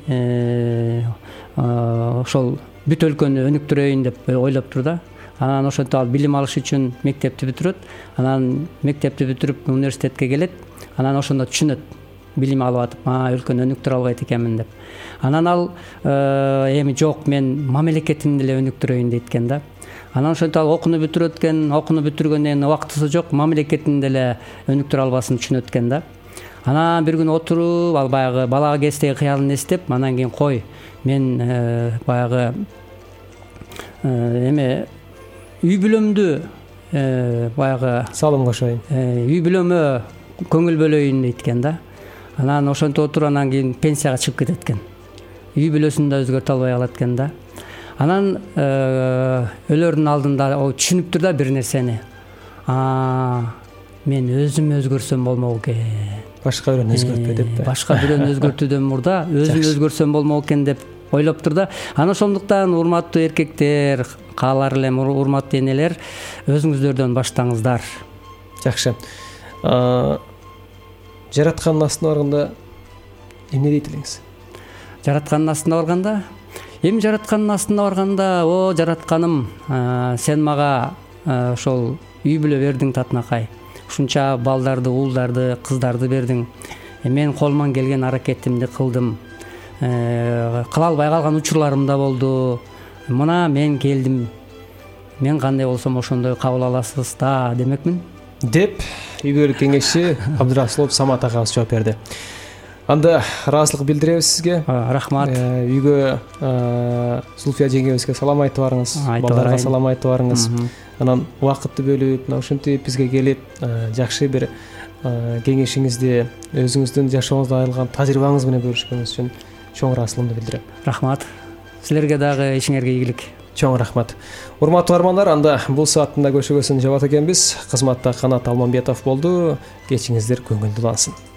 [SPEAKER 8] ошол бүт өлкөнү өнүктүрөйүн деп ойлоп тур да. Анан ошентип ал билим алыш үчүн мектепти бүтүрөт. Анан мектепти бүтүрүп университетке келет. Анан ошондо түшүнөт. Билим алып атып, а өлкөнү өнүктүрө албайт экенмин деп. Анан ал эми жок, мен мамлекетимди эле өнүктүрөйүн дейт экен да. Анан ошентип ал окууну бүтүрөт экен, окууну бүтүргөндөн кийин убактысы жок, мамлекетинди эле өнүктүрө албасын түшүнөт экен да. Анан бир күнү отуруп, ал баягы бала кездеги кыялын эстеп, анан кийин кой, мен баягы эме үй бүлөмдү баягы
[SPEAKER 7] салым кошоюн.
[SPEAKER 8] Үй бүлөмө көңүл бөлөйүн дейт экен да. Анан ошентип отуруп, анан кийин пенсияга чыгып кетет экен. Үй бүлөсүн да өзгөртө албай калат экен да. Анан өлөрдүн алдында о түшүнүптүр да бир нерсени. А, мен өзүм өзгөрсөм болмок экен.
[SPEAKER 7] Башка бирөөнү өзгөртпө деп.
[SPEAKER 8] Башка бирөөнү өзгөртүүдөн мурда өзүм өзгөрсөм болмок экен деп ойлоптур да. Анан ошондуктан урматтуу эркектер, каалар элем, урматтуу энелер, өзүңүздөрдөн баштаңыздар.
[SPEAKER 7] Жакшы. Жараткандын астына барганда эмне дейт элеңиз?
[SPEAKER 8] Жараткандын астына барганда, эми жараткандын астына барганда, о жаратканым, сен мага ошол үй бүлө бердиң татынакай. Ушунча балдарды, уулдарды, кыздарды бердиң. Мен колуман келген аракетимди кылдым. Кыла албай калган учурларым да болду. Мына мен келдим. Мен кандай болсом ошондой кабыл аласыз да демекмин. Деп
[SPEAKER 7] үй бүлөлүк кеңешчи Абдырасулов Самат агабыз жооп берди. Анда ыраазычылык билдиребиз сизге.
[SPEAKER 8] Рахмат.
[SPEAKER 7] Үйгө Зульфия жеңебизге салам айтып барыңыз, балдарга салам айтып барыңыз. Анан убакытты бөлүп, мына ушинтип бизге келип, жакшы бир кеңешиңизди, өзүңүздүн жашооңузда айрылган тажрыйбаңыз менен бөлүшкөнүңүз үчүн чоң ыраазычылыгымды билдирем.
[SPEAKER 8] Рахмат. Силерге дагы ишиңерге ийгилик.
[SPEAKER 7] Чоң рахмат. Урматтуу армандар, анда бул сааттын да көшөгөсүн жабат экенбиз. Кызматта Канат Алмамбетов болду. Кечиңиздер көңүлдүү улансын.